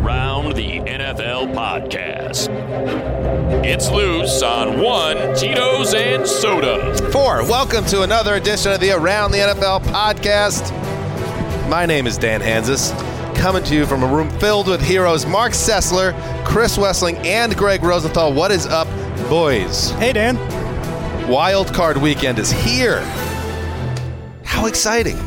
Around the NFL podcast. It's loose on 1, Tito's and Soda. 4, welcome to another edition of the Around the NFL podcast. My name is Dan Hanzus, coming to you from a room filled with heroes Mark Sessler, Chris Wessling, and Greg Rosenthal. What is up, boys? Hey, Dan. Wild Card Weekend is here. How exciting.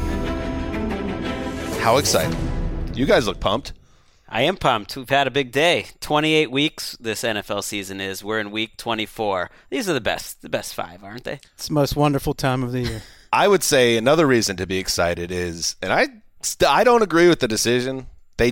How exciting. You guys look pumped. I am pumped. We've had a big day. 28 weeks this NFL season is. We're in week 24. These are the best 5, aren't they? It's the most wonderful time of the year. I would say another reason to be excited is, and I don't agree with the decision.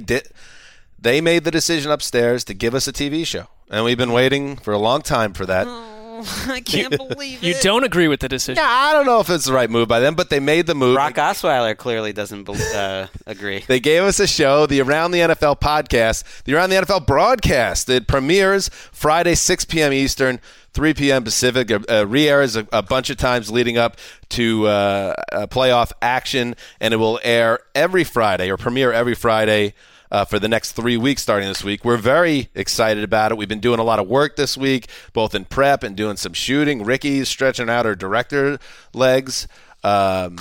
They made the decision upstairs to give us a TV show, and we've been waiting for a long time for that. I can't believe it. You don't agree with the decision? Yeah, I don't know if it's the right move by them, but they made the move. Brock Osweiler clearly doesn't agree. They gave us a show, the Around the NFL podcast, the Around the NFL broadcast. It premieres Friday, 6 p.m. Eastern, 3 p.m. Pacific. Re-airs a bunch of times leading up to playoff action, and it will air every Friday or premiere every Friday for the next 3 weeks starting this week. We're very excited about it. We've been doing a lot of work this week, both in prep and doing some shooting. Ricky's stretching out her director legs, and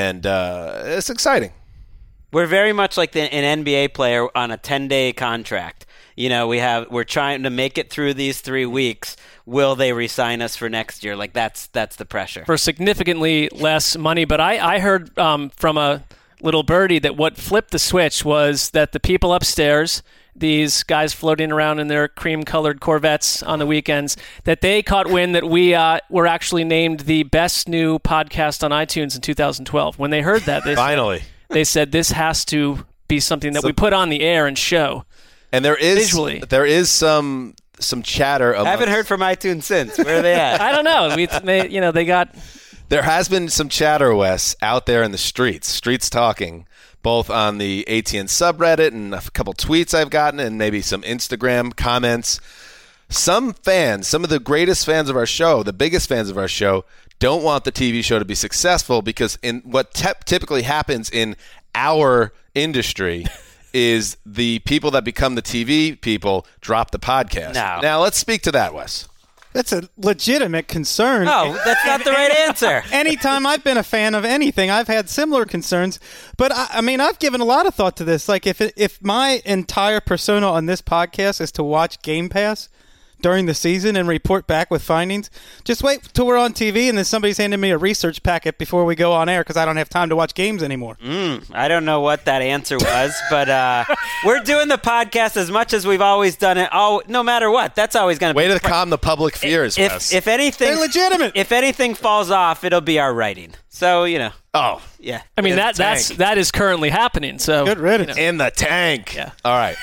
it's exciting. We're very much like an NBA player on a 10-day contract. You know, we're trying to make it through these 3 weeks. Will they re-sign us for next year? Like that's the pressure. For significantly less money. But I heard from a little birdie that what flipped the switch was that the people upstairs, these guys floating around in their cream-colored Corvettes on the weekends, that they caught wind that we were actually named the best new podcast on iTunes in 2012. When they heard that, they said this has to be something that we put on the air and show. And there is some chatter. I haven't heard from iTunes since. Where are they at? I don't know. They got. There has been some chatter, Wes, out there in the streets talking, both on the ATN subreddit and a couple tweets I've gotten and maybe some Instagram comments. Some fans, some of the greatest fans of our show, the biggest fans of our show, don't want the TV show to be successful because in what typically happens in our industry is the people that become the TV people drop the podcast. Now let's speak to that, Wes. That's a legitimate concern. No, that's not the right answer. Anytime I've been a fan of anything, I've had similar concerns. But, I mean, I've given a lot of thought to this. Like, if my entire persona on this podcast is to watch Game Pass during the season and report back with findings, just wait till we're on TV and then somebody's handing me a research packet before we go on air because I don't have time to watch games anymore. I don't know what that answer was, but we're doing the podcast as much as we've always done it. No matter what, that's always going to be. Way to calm the public fears, Wes. If anything, they're legitimate. If anything falls off, it'll be our writing. So, you know. Oh. Yeah. I mean, that is currently happening. So good riddance. In the tank. Yeah. All right.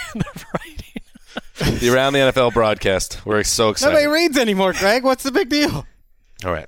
The Around the NFL broadcast. We're so excited. Nobody reads anymore, Greg. What's the big deal? All right.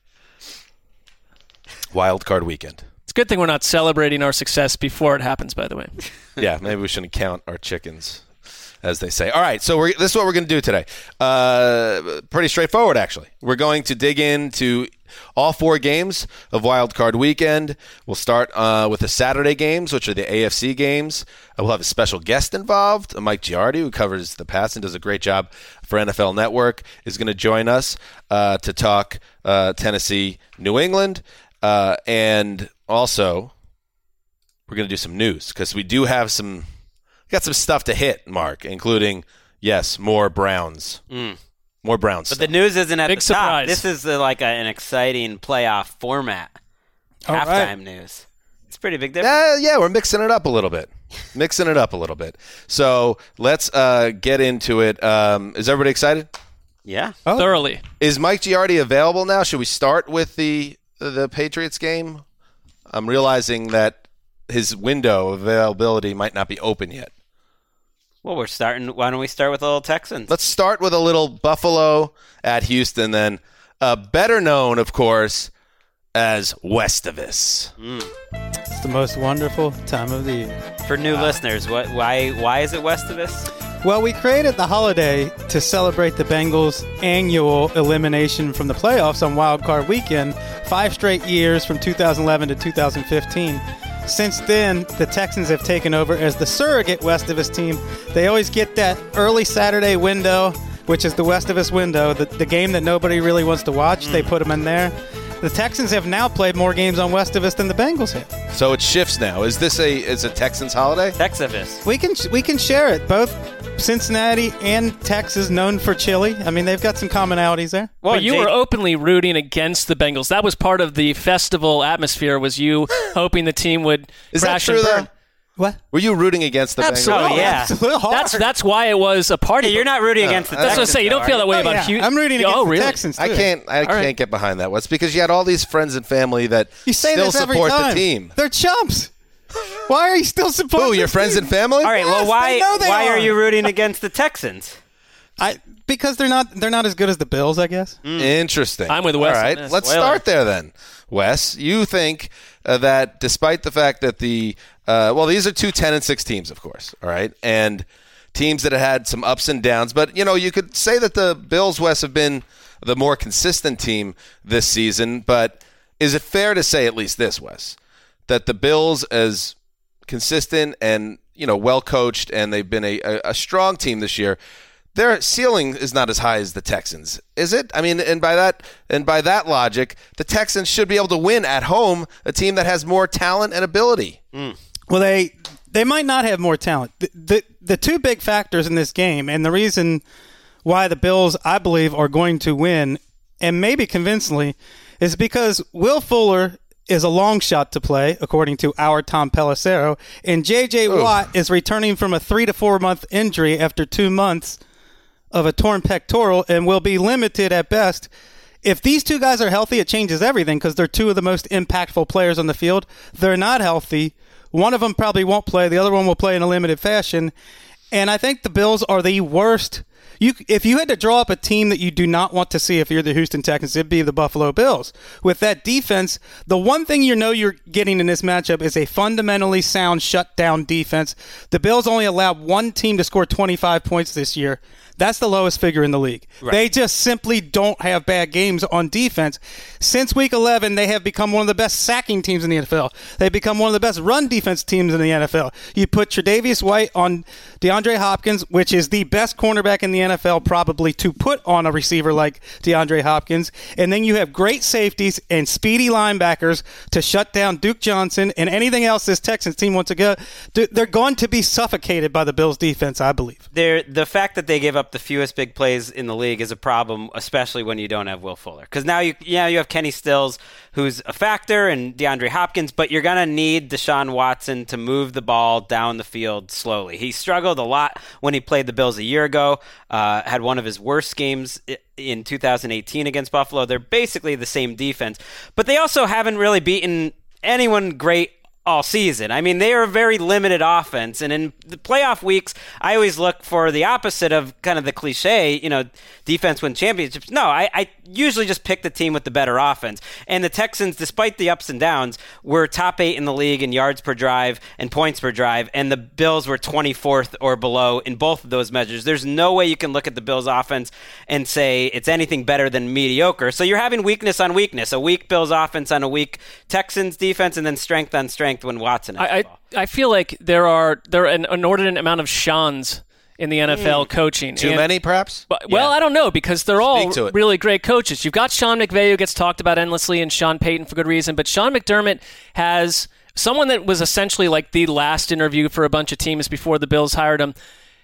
Wild Card Weekend. It's a good thing we're not celebrating our success before it happens, by the way. Yeah, maybe we shouldn't count our chickens, as they say. All right, so this is what we're going to do today. Pretty straightforward, actually. We're going to dig into all 4 games of Wild Card Weekend. We'll start with the Saturday games, which are the AFC games. We'll have a special guest involved, Mike Giardi, who covers the Pats and does a great job for NFL Network, is going to join us to talk Tennessee, New England. And also, we're going to do some news because we do have got some stuff to hit, Mark, including, yes, more Browns. More Browns. But the news isn't at Big the surprise. top. This is like an exciting playoff format. Halftime news. It's pretty big difference. Yeah, we're mixing it up a little bit. So let's get into it. Is everybody excited? Yeah. Thoroughly. Is Mike Giardi available now? Should we start with the Patriots game? I'm realizing that his window of availability might not be open yet. Well, why don't we start with a little Texans? Let's start with a little Buffalo at Houston, then better known, of course, as Westivus. It's the most wonderful time of the year. For new listeners, why is it Westivus? Well, we created the holiday to celebrate the Bengals' annual elimination from the playoffs on Wild Card Weekend, 5 straight years from 2011 to 2015. since then, the Texans have taken over as the surrogate West of Us team. They always get that early Saturday window, which is the West of Us window, the game that nobody really wants to watch. They put them in there. The Texans have now played more games on West of Us than the Bengals have. So it shifts now. Is this a Texans holiday? Texavis. We can share it. Both Cincinnati and Texas known for chili. I mean, they've got some commonalities there. Well, you were openly rooting against the Bengals. That was part of the festival atmosphere, was you hoping the team would crash and burn. What? Were you rooting against the Absolutely. Bengals? Oh, yeah. Absolutely hard. That's why it was a party. You're not rooting against the That's Texans. what I say. You don't feel that way about Houston. I'm rooting against the Texans, too. I can't get behind that. What's because you had all these friends and family that You say still this every support time. the team. They're chumps. Why are you still supporting Who, your this friends team? and family? All right, well, Yes, why are you rooting against the Texans? Because they're not as good as the Bills, I guess. Interesting. I'm with Wes All on right, this. let's Spoiler. start there then. Wes, you think that despite the fact that these are two 10-6 teams, of course, all right, and teams that have had some ups and downs, but you could say that the Bills, Wes, have been the more consistent team this season. But is it fair to say at least this, Wes, that the Bills, as consistent and well coached, and they've been a strong team this year, their ceiling is not as high as the Texans, is it? I mean, and by that logic, the Texans should be able to win at home, a team that has more talent and ability. Well, they might not have more talent. The two big factors in this game, and the reason why the Bills, I believe, are going to win, and maybe convincingly, is because Will Fuller is a long shot to play, according to our Tom Pelissero, and J.J. Watt is returning from a 3 to 4 month injury after 2 months of a torn pectoral and will be limited at best. If these two guys are healthy, it changes everything because they're two of the most impactful players on the field. They're not healthy. One of them probably won't play. The other one will play in a limited fashion. And I think the Bills are the worst. If you had to draw up a team that you do not want to see if you're the Houston Texans, it'd be the Buffalo Bills. With that defense, the one thing you're getting in this matchup is a fundamentally sound shutdown defense. The Bills only allowed one team to score 25 points this year. That's the lowest figure in the league. Right. They just simply don't have bad games on defense. Since Week 11, they have become one of the best sacking teams in the NFL. They've become one of the best run defense teams in the NFL. You put Tre'Davious White on DeAndre Hopkins, which is the best cornerback in the NFL probably to put on a receiver like DeAndre Hopkins, and then you have great safeties and speedy linebackers to shut down Duke Johnson and anything else this Texans team wants to go. They're going to be suffocated by the Bills' defense, I believe. The fact that they give up the fewest big plays in the league is a problem, especially when you don't have Will Fuller. Because now you have Kenny Stills, who's a factor, and DeAndre Hopkins, but you're going to need Deshaun Watson to move the ball down the field slowly. He struggled a lot when he played the Bills a year ago, had one of his worst games in 2018 against Buffalo. They're basically the same defense, but they also haven't really beaten anyone great all season. I mean, they are a very limited offense, and in the playoff weeks, I always look for the opposite of kind of the cliche, defense win championships. No, I usually just pick the team with the better offense. And the Texans, despite the ups and downs, were top 8 in the league in yards per drive and points per drive, and the Bills were 24th or below in both of those measures. There's no way you can look at the Bills offense and say it's anything better than mediocre. So you're having weakness on weakness, a weak Bills offense on a weak Texans defense, and then strength on strength when Watson has the ball. I feel like there are an inordinate amount of Seans in the NFL coaching. Too many, perhaps? Well, I don't know, because they're all really great coaches. You've got Sean McVay, who gets talked about endlessly, and Sean Payton for good reason, but Sean McDermott has someone that was essentially like the last interview for a bunch of teams before the Bills hired him.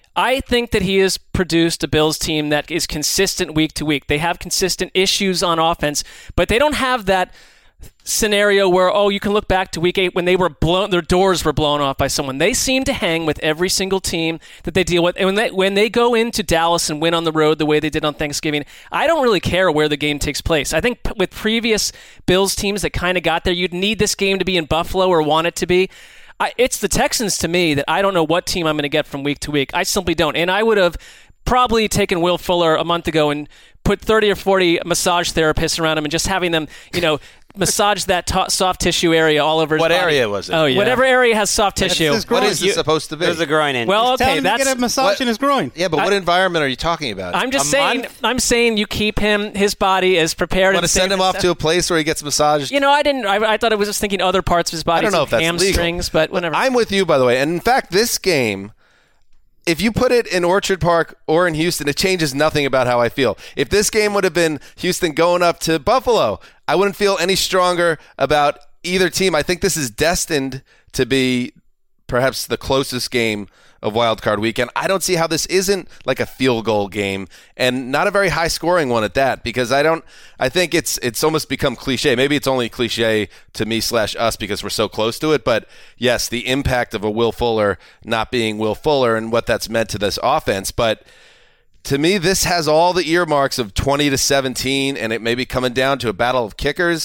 I think that he has produced a Bills team that is consistent week to week. They have consistent issues on offense, but they don't have that scenario where, you can look back to week 8 when their doors were blown off by someone. They seem to hang with every single team that they deal with. And when they go into Dallas and win on the road the way they did on Thanksgiving, I don't really care where the game takes place. I think with previous Bills teams that kind of got there, you'd need this game to be in Buffalo or want it to be. It's the Texans to me that I don't know what team I'm going to get from week to week. I simply don't. And I would have probably taken Will Fuller a month ago and put 30 or 40 massage therapists around him and just having them, massage that soft tissue area all over his body. What area was it? Oh, yeah. Whatever area has soft tissue. What is this supposed to be? It was a groin injury. Well, Tell okay, him to get a massage in his groin. Yeah, but what environment are you talking about? I'm just saying. I'm saying you keep his body as prepared. Want to send him off to a place where he gets massaged? I didn't. I thought it was just thinking other parts of his body. I don't know if that's hamstrings, legal. but whatever. I'm with you, by the way. And in fact, this game, if you put it in Orchard Park or in Houston, it changes nothing about how I feel. If this game would have been Houston going up to Buffalo, I wouldn't feel any stronger about either team. I think this is destined to be perhaps the closest game of Wild Card Weekend. I don't see how this isn't like a field goal game, and not a very high scoring one at that, because I think it's almost become cliche. Maybe it's only cliche to me / us because we're so close to it, but yes, the impact of a Will Fuller not being Will Fuller and what that's meant to this offense. But to me, this has all the earmarks of 20-17, and it may be coming down to a battle of kickers,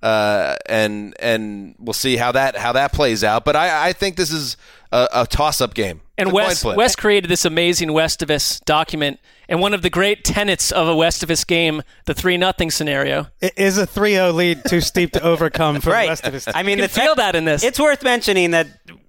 and we'll see how that plays out. But I think this is a toss-up game. And Wes created this amazing Westivus document, and one of the great tenets of a Westivus game, the 3-0 scenario. It is a 3-0 lead too steep to overcome for right. Westivus. I mean, you can feel that in this. It's worth mentioning that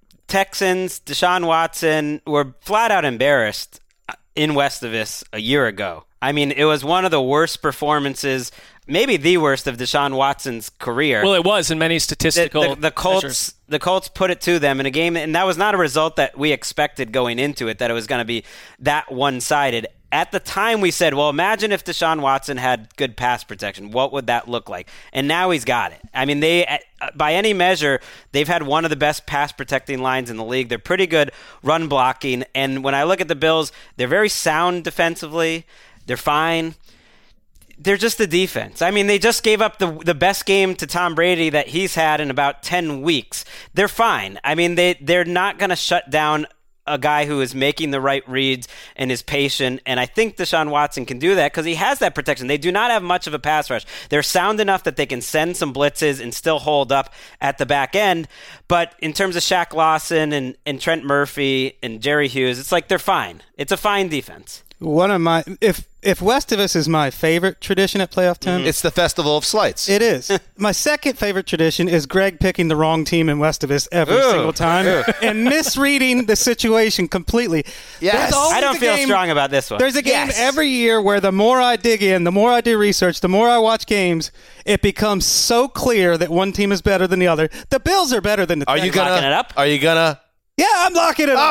Texans, Deshaun Watson, were flat out embarrassed in Westivus a year ago. I mean, it was one of the worst performances, maybe the worst of Deshaun Watson's career. Well, it was in many statistical the Colts measures. The Colts put it to them in a game, and that was not a result that we expected going into it, that it was going to be that one-sided. At the time, we said, well, imagine if Deshaun Watson had good pass protection. What would that look like? And now he's got it. I mean, by any measure, they've had one of the best pass protecting lines in the league. They're pretty good run blocking. And when I look at the Bills, they're very sound defensively. They're fine. They're just the defense. I mean, they just gave up the best game to Tom Brady that he's had in about 10 weeks. They're fine. I mean, they're not going to shut down a guy who is making the right reads and is patient, and I think Deshaun Watson can do that because he has that protection. They do not have much of a pass rush. They're sound enough that they can send some blitzes and still hold up at the back end, but in terms of Shaq Lawson and Trent Murphy and Jerry Hughes, it's like they're fine. It's a fine defense. One of my if Westivus is my favorite tradition at Playoff Time, It's the Festival of Slights. it is. My second favorite tradition is Greg picking the wrong team in Westivus every single time and misreading the situation completely. Yes. I don't feel strong about this one. There's a game every year where the more I dig in, the more I do research, the more I watch games, it becomes so clear that one team is better than the other. The Bills are better than the Texans. locking it up? Are you gonna? Yeah, I'm locking it up.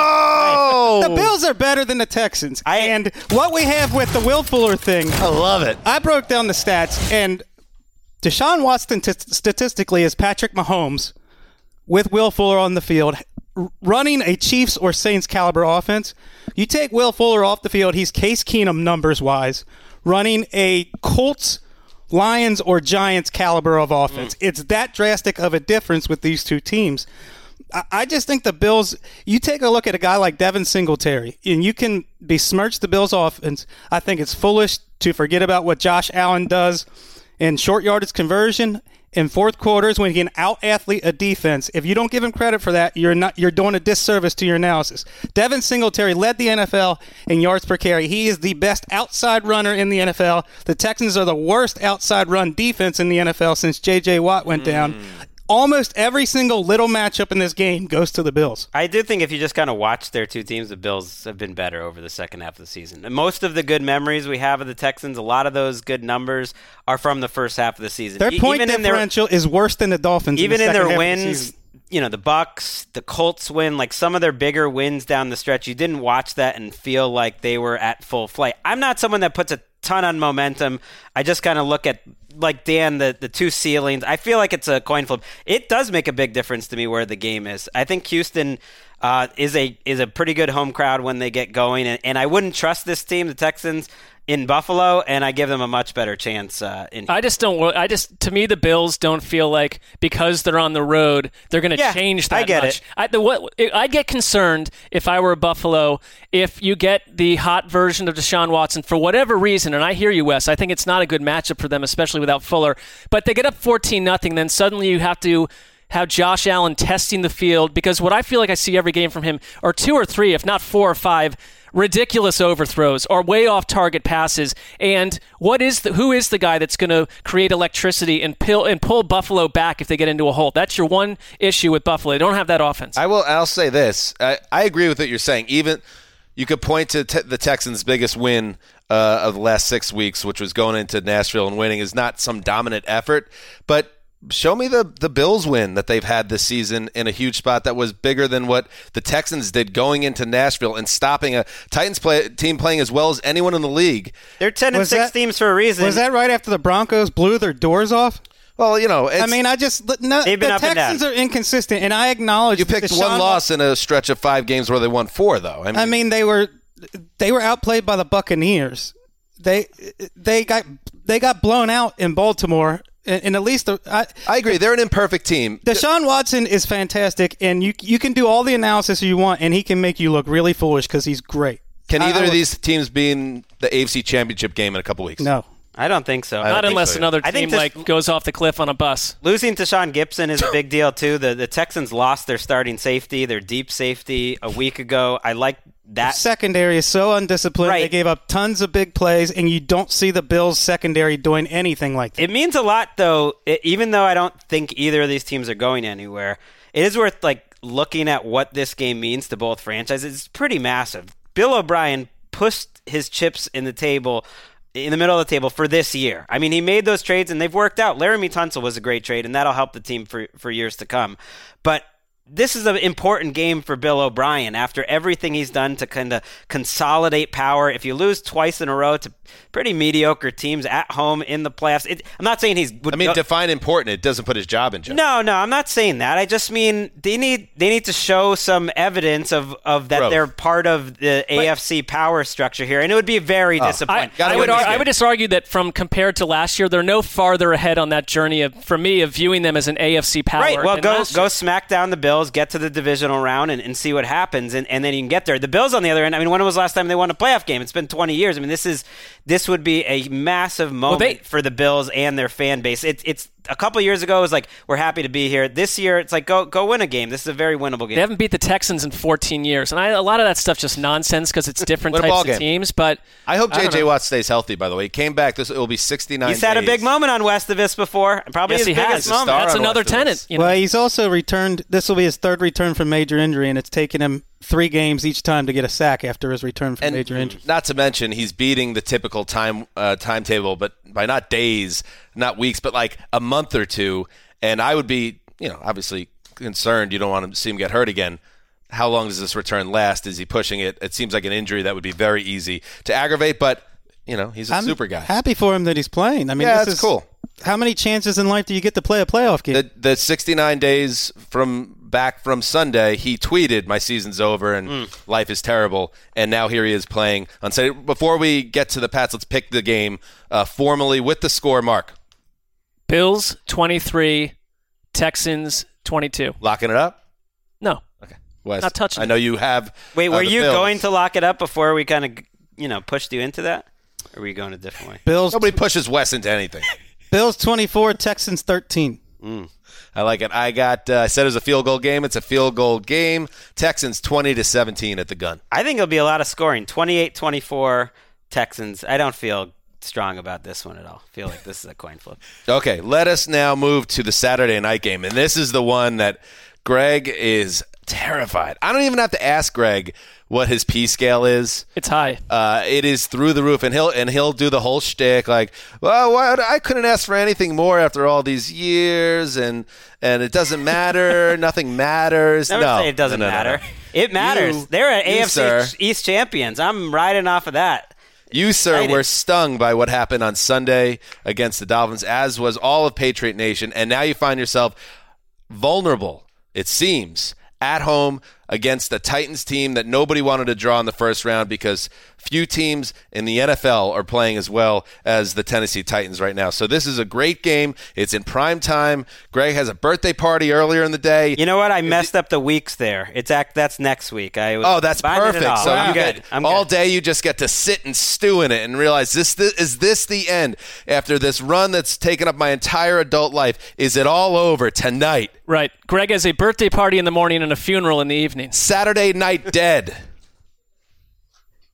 Oh! The Bills are better than the Texans. And what we have with the Will Fuller thing, I love it. I broke down the stats, and Deshaun Watson statistically is Patrick Mahomes with Will Fuller on the field running a Chiefs or Saints caliber offense. You take Will Fuller off the field, he's Case Keenum numbers-wise, running a Colts, Lions, or Giants caliber of offense. It's that drastic of a difference with these two teams. I just think the Bills, you take a look at a guy like Devin Singletary, and you can besmirch the Bills' offense. I think it's foolish to forget about what Josh Allen does in short yardage conversion in fourth quarters when he can out-athlete a defense. If you don't give him credit for that, you're doing a disservice to your analysis. Devin Singletary led the NFL in yards per carry. He is the best outside runner in the NFL. The Texans are the worst outside run defense in the NFL since J.J. Watt went down. Almost every single little matchup in this game goes to the Bills. I do think if you just kind of watch their two teams, the Bills have been better over the second half of the season. And most of the good memories we have of the Texans, a lot of those good numbers are from the first half of the season. Their point differential is worse than the Dolphins. Even in their the wins, the Bucks, the Colts win, like some of their bigger wins down the stretch, you didn't watch that and feel like they were at full flight. I'm not someone that puts a ton on momentum. I just kind of look at, like Dan, the two ceilings. I feel like it's a coin flip. It does make a big difference to me where the game is. I think Houston is a pretty good home crowd when they get going, and I wouldn't trust this team, the Texans, in Buffalo, and I give them a much better chance. To me, the Bills don't feel like because they're on the road, they're going to change that much. I get it. I'd get concerned if I were Buffalo if you get the hot version of Deshaun Watson for whatever reason, and I hear you, Wes. I think it's not a good matchup for them, especially without Fuller. But they get up 14-0, then suddenly you have to have Josh Allen testing the field, because what I feel like I see every game from him are 2 or 3, if not 4 or 5, ridiculous overthrows or way off target passes. And who is the guy that's going to create electricity and pull Buffalo back if they get into a hole? That's your one issue with Buffalo. They don't have that offense. I'll say this. I agree with what you're saying. Even you could point to the Texans' biggest win of the last 6 weeks, which was going into Nashville and winning, is not some dominant effort, but show me the Bills win that they've had this season in a huge spot that was bigger than what the Texans did going into Nashville and stopping a Titans team playing as well as anyone in the league. They're 10-6 teams for a reason. Was that right after the Broncos blew their doors off? Well, they've been the up and Texans down. are inconsistent, and I acknowledge you picked one loss in a stretch of 5 games where they won 4, though. I mean, they were outplayed by the Buccaneers. They got blown out in Baltimore. And at least I agree. They're an imperfect team. Deshaun Watson is fantastic, and you can do all the analysis you want, and he can make you look really foolish because he's great. Can either of these teams be in the AFC Championship game in a couple weeks? No. I don't think so. Not unless another team goes off the cliff on a bus. Losing to Sean Gibson is a big deal, too. The Texans lost their starting safety, their deep safety, a week ago. I like that. The secondary is so undisciplined. Right. They gave up tons of big plays, and you don't see the Bills' secondary doing anything like that. It means a lot, though, even though I don't think either of these teams are going anywhere. It is worth looking at what this game means to both franchises. It's pretty massive. Bill O'Brien pushed his chips in the middle of the table for this year. I mean, he made those trades, and they've worked out. Laramie Tunsil was a great trade, and that'll help the team for years to come. But this is an important game for Bill O'Brien after everything he's done to kind of consolidate power. If you lose twice in a row to pretty mediocre teams at home in the playoffs, I'm not saying define important. It doesn't put his job in jeopardy. No, I'm not saying that. I just mean they need to show some evidence of that growth. They're part of the AFC power structure here, and it would be very disappointing. I would just argue that compared to last year, they're no farther ahead on that journey of viewing them as an AFC power. Right. Well, go smack down the Bills, get to the divisional round, and see what happens, and then you can get there. The Bills, on the other end, I mean, when was the last time they won a playoff game? It's been 20 years. I mean, this would be a massive moment for the Bills and their fan base. It's a couple years ago, it was like, we're happy to be here. This year, it's like, go win a game. This is a very winnable game. They haven't beat the Texans in 14 years. And a lot of that stuff's just nonsense because it's different types of teams. But I hope J.J. Watt stays healthy, by the way. He came back. It will be 69 He's had a big moment on Westavis before. Probably his biggest moment. That's another tenant. Well, he's also returned. This will be his third return from major injury, and it's taken him 3 games each time to get a sack after his return from major injury. Not to mention, he's beating the typical timetable, but by not days, not weeks, but like a month or two. And I would be, obviously concerned. You don't want to see him get hurt again. How long does this return last? Is he pushing it? It seems like an injury that would be very easy to aggravate, but, he's a super guy. Happy for him that he's playing. I mean, this is cool. How many chances in life do you get to play a playoff game? The 69 days back from Sunday, he tweeted, "My season's over and life is terrible." And now here he is playing on Sunday. Before we get to the Pats, let's pick the game formally with the score, Mark. Bills 23, Texans 22. Locking it up? No. Okay. Wes, not touching I know you have. Wait, were you Bills. going to lock it up before we kind of, pushed you into that? Or were you going a different way? Nobody pushes Wes into anything. Bills 24, Texans 13. I like it. I said it was a field goal game. It's a field goal game. Texans 20-17 at the gun. I think it'll be a lot of scoring. 28-24 Texans. I don't feel strong about this one at all. I feel like this is a coin flip. Okay, let us now move to the Saturday night game. And this is the one that Greg is terrified. I don't even have to ask Greg what his P scale is. It's high. It is through the roof, and he'll do the whole shtick like, well, I couldn't ask for anything more after all these years, and it doesn't matter. Nothing matters. Never say it doesn't matter. No. It matters. They're AFC East champions. I'm riding off of that. You, sir, were stung by what happened on Sunday against the Dolphins, as was all of Patriot Nation, and now you find yourself vulnerable, it seems, at home against the Titans team that nobody wanted to draw in the first round because few teams in the NFL are playing as well as the Tennessee Titans right now. So this is a great game. It's in prime time. Greg has a birthday party earlier in the day. You know what? I messed up the weeks there. That's next week. That's perfect. So I'm good. All day you just get to sit and stew in it and realize is this the end? After this run that's taken up my entire adult life, is it all over tonight? Right. Greg has a birthday party in the morning and a funeral in the evening. Saturday night dead.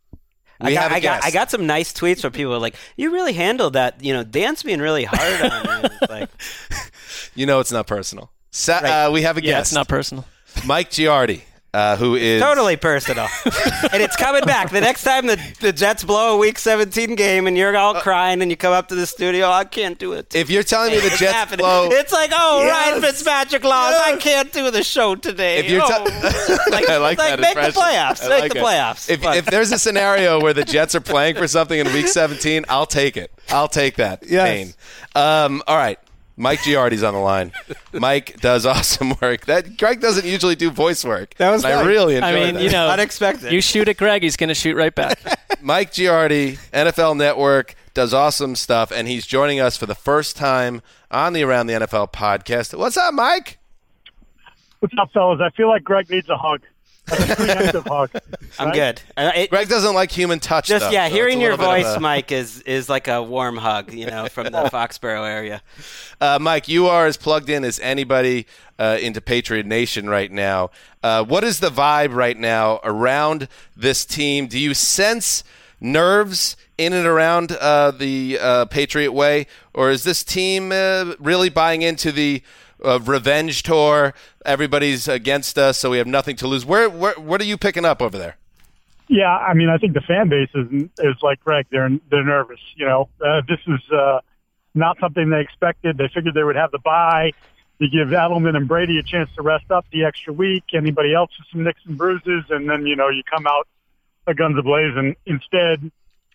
We have a guest. I got some nice tweets where people were like, "You really handled that. Dan's being really hard on you." It's like, it's not personal. We have a Yeah, guest. it's not personal. Mike Giardi, who is totally personal. And it's coming back. The next time the Jets blow a Week 17 game and you're all crying and you come up to the studio, I can't do it. If you're telling me the It's Jets happening. blow, It's like, Ryan Yes. Fitzpatrick lost. Yes. I can't do the show today. If you're like, I like that make the impression. playoffs. I Make like the it. playoffs. If there's a scenario where the Jets are playing for something in Week 17, I'll take it. I'll take that pain. All right. Mike Giardi's on the line. Mike does awesome work. Greg doesn't usually do voice work. That was and I nice. really enjoy I mean, that. Unexpected. You shoot at Greg, he's going to shoot right back. Mike Giardi, NFL Network, does awesome stuff, and he's joining us for the first time on the Around the NFL podcast. What's up, Mike? What's up, fellas? I feel like Greg needs a hug. Like a preemptive hug. I'm right? good. Greg doesn't like human touch. Just though, so hearing it's a your little bit voice, of a- Mike, is like a warm hug, from the Foxborough area. Mike, you are as plugged in as anybody into Patriot Nation right now. What is the vibe right now around this team? Do you sense nerves in and around the Patriot way, or is this team really buying into the revenge tour? Everybody's against us, so we have nothing to lose. What are you picking up over there? Yeah, I mean, I think the fan base is like Greg. They're nervous. This is not something they expected. They figured they would have the bye. You give Edelman and Brady a chance to rest up the extra week. Anybody else with some nicks and bruises, and then you come out guns a-blazing. Instead,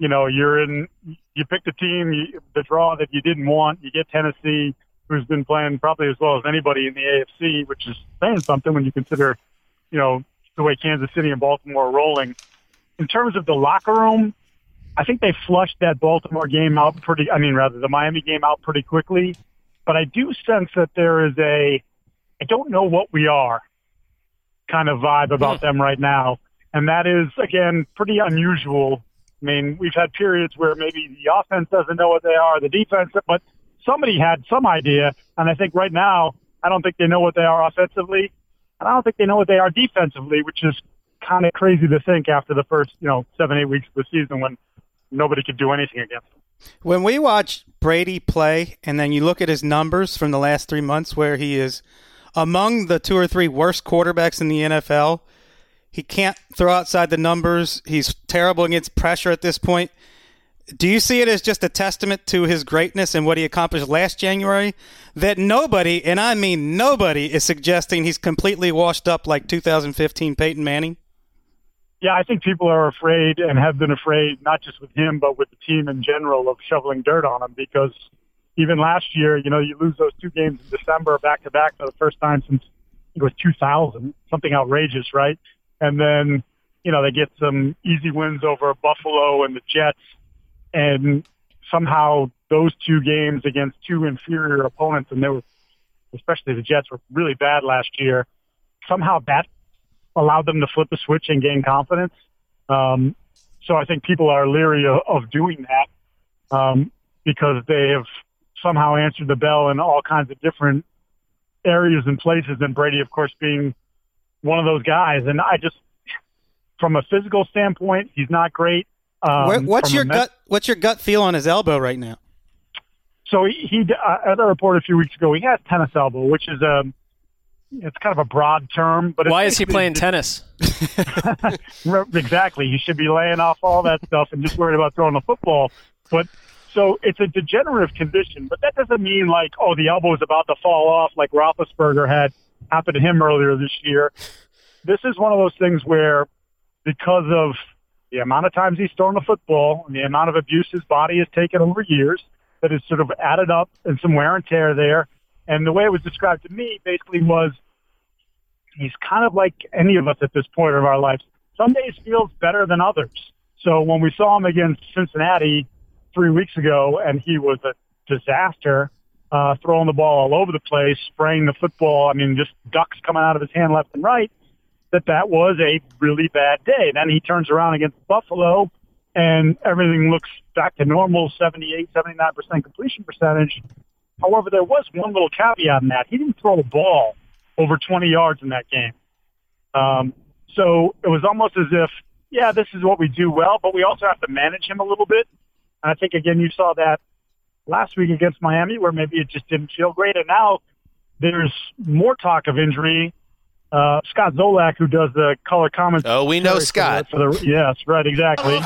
you picked a team, the draw that you didn't want. You get Tennessee, who's been playing probably as well as anybody in the AFC, which is saying something when you consider, the way Kansas City and Baltimore are rolling. In terms of the locker room, I think they flushed that Baltimore game out the Miami game out pretty quickly. But I do sense that there is I don't know what we are kind of vibe about them right now. And that is, again, pretty unusual. I mean, we've had periods where maybe the offense doesn't know what they are, the defense, but somebody had some idea. And I think right now, I don't think they know what they are offensively. And I don't think they know what they are defensively, which is kind of crazy to think after the first, 7-8 weeks of the season when nobody could do anything against them. When we watch Brady play, and then you look at his numbers from the last 3 months where he is among the 2 or 3 worst quarterbacks in the NFL, he can't throw outside the numbers. He's terrible against pressure at this point. Do you see it as just a testament to his greatness and what he accomplished last January? That nobody, and I mean nobody, is suggesting he's completely washed up like 2015 Peyton Manning? Yeah, I think people are afraid and have been afraid, not just with him, but with the team in general, of shoveling dirt on him, because even last year, you lose those 2 games in December back-to-back for the first time since it was 2000, something outrageous, right? And then, they get some easy wins over Buffalo and the Jets, and somehow those 2 games against 2 inferior opponents, and they were, especially the Jets, were really bad last year, somehow that allowed them to flip the switch and gain confidence. So I think people are leery of doing that because they have somehow answered the bell in all kinds of different areas and places, and Brady, of course, being one of those guys. And I just, from a physical standpoint, he's not great. What's your gut feel on his elbow right now? So he as I reported a few weeks ago, he has tennis elbow, which is it's kind of a broad term. But Why is he playing tennis? Exactly. He should be laying off all that stuff and just worried about throwing the football. But so it's a degenerative condition, but that doesn't mean like, the elbow is about to fall off like Roethlisberger had happened to him earlier this year. This is one of those things where, because of the amount of times he's thrown the football and the amount of abuse his body has taken over years, that has sort of added up and some wear and tear there. And the way it was described to me basically was he's kind of like any of us at this point of our lives. Some days feels better than others. So when we saw him against Cincinnati 3 weeks ago, and he was a disaster, throwing the ball all over the place, spraying the football, just ducks coming out of his hand left and right, that was a really bad day. Then he turns around against Buffalo, and everything looks back to normal, 78, 79% completion percentage. However, there was one little caveat in that. He didn't throw the ball over 20 yards in that game. So it was almost as if, yeah, this is what we do well, but we also have to manage him a little bit. And I think, again, you saw that last week against Miami where maybe it just didn't feel great. And now there's more talk of injury. Scott Zolak, who does the color comments. Oh, we know Scott. Yes, right, exactly.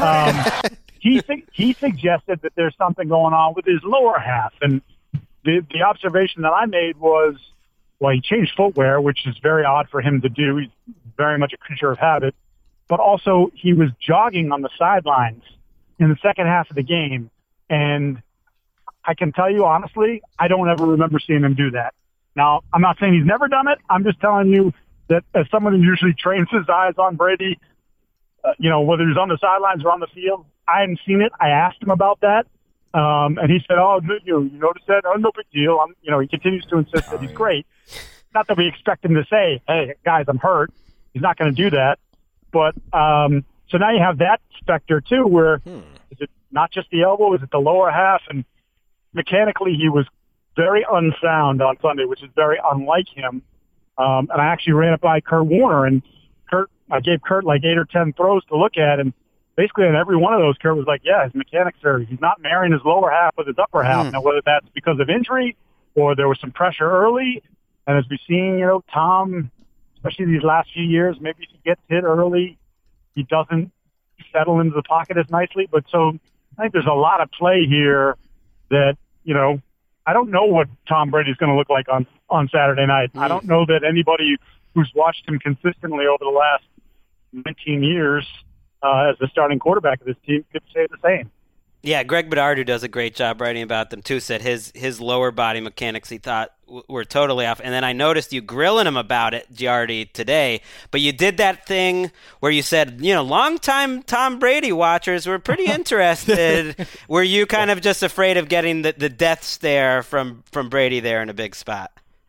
He suggested that there's something going on with his lower half. And the observation that I made was, well, he changed footwear, which is very odd for him to do. He's very much a creature of habit. But also he was jogging on the sidelines in the second half of the game. And I can tell you honestly, I don't ever remember seeing him do that. Now, I'm not saying he's never done it. I'm just telling you that as someone who usually trains his eyes on Brady, whether he's on the sidelines or on the field, I hadn't seen it. I asked him about that. And he said, you noticed that? Oh, no big deal. He continues to insist that he's great. Not that we expect him to say, hey, guys, I'm hurt. He's not going to do that. But so now you have that specter, too, where is it not just the elbow? Is it the lower half? And mechanically, he was very unsound on Sunday, which is very unlike him. And I actually ran it by Kurt Warner, and I gave Kurt like 8 or 10 throws to look at, and basically on every one of those, Kurt was like, yeah, his mechanics he's not marrying his lower half with his upper half. Now, whether that's because of injury or there was some pressure early, and as we've seen, Tom, especially these last few years, maybe if he gets hit early, he doesn't settle into the pocket as nicely. But so I think there's a lot of play here that, I don't know what Tom Brady's going to look like on Saturday night. I don't know that anybody who's watched him consistently over the last 19 years as the starting quarterback of this team could say the same. Yeah, Greg Bedard, who does a great job writing about them too, said his lower body mechanics he thought were totally off. And then I noticed you grilling him about it, Giardi, today. But you did that thing where you said, longtime Tom Brady watchers were pretty interested. Were you kind of just afraid of getting the death stare from Brady there in a big spot?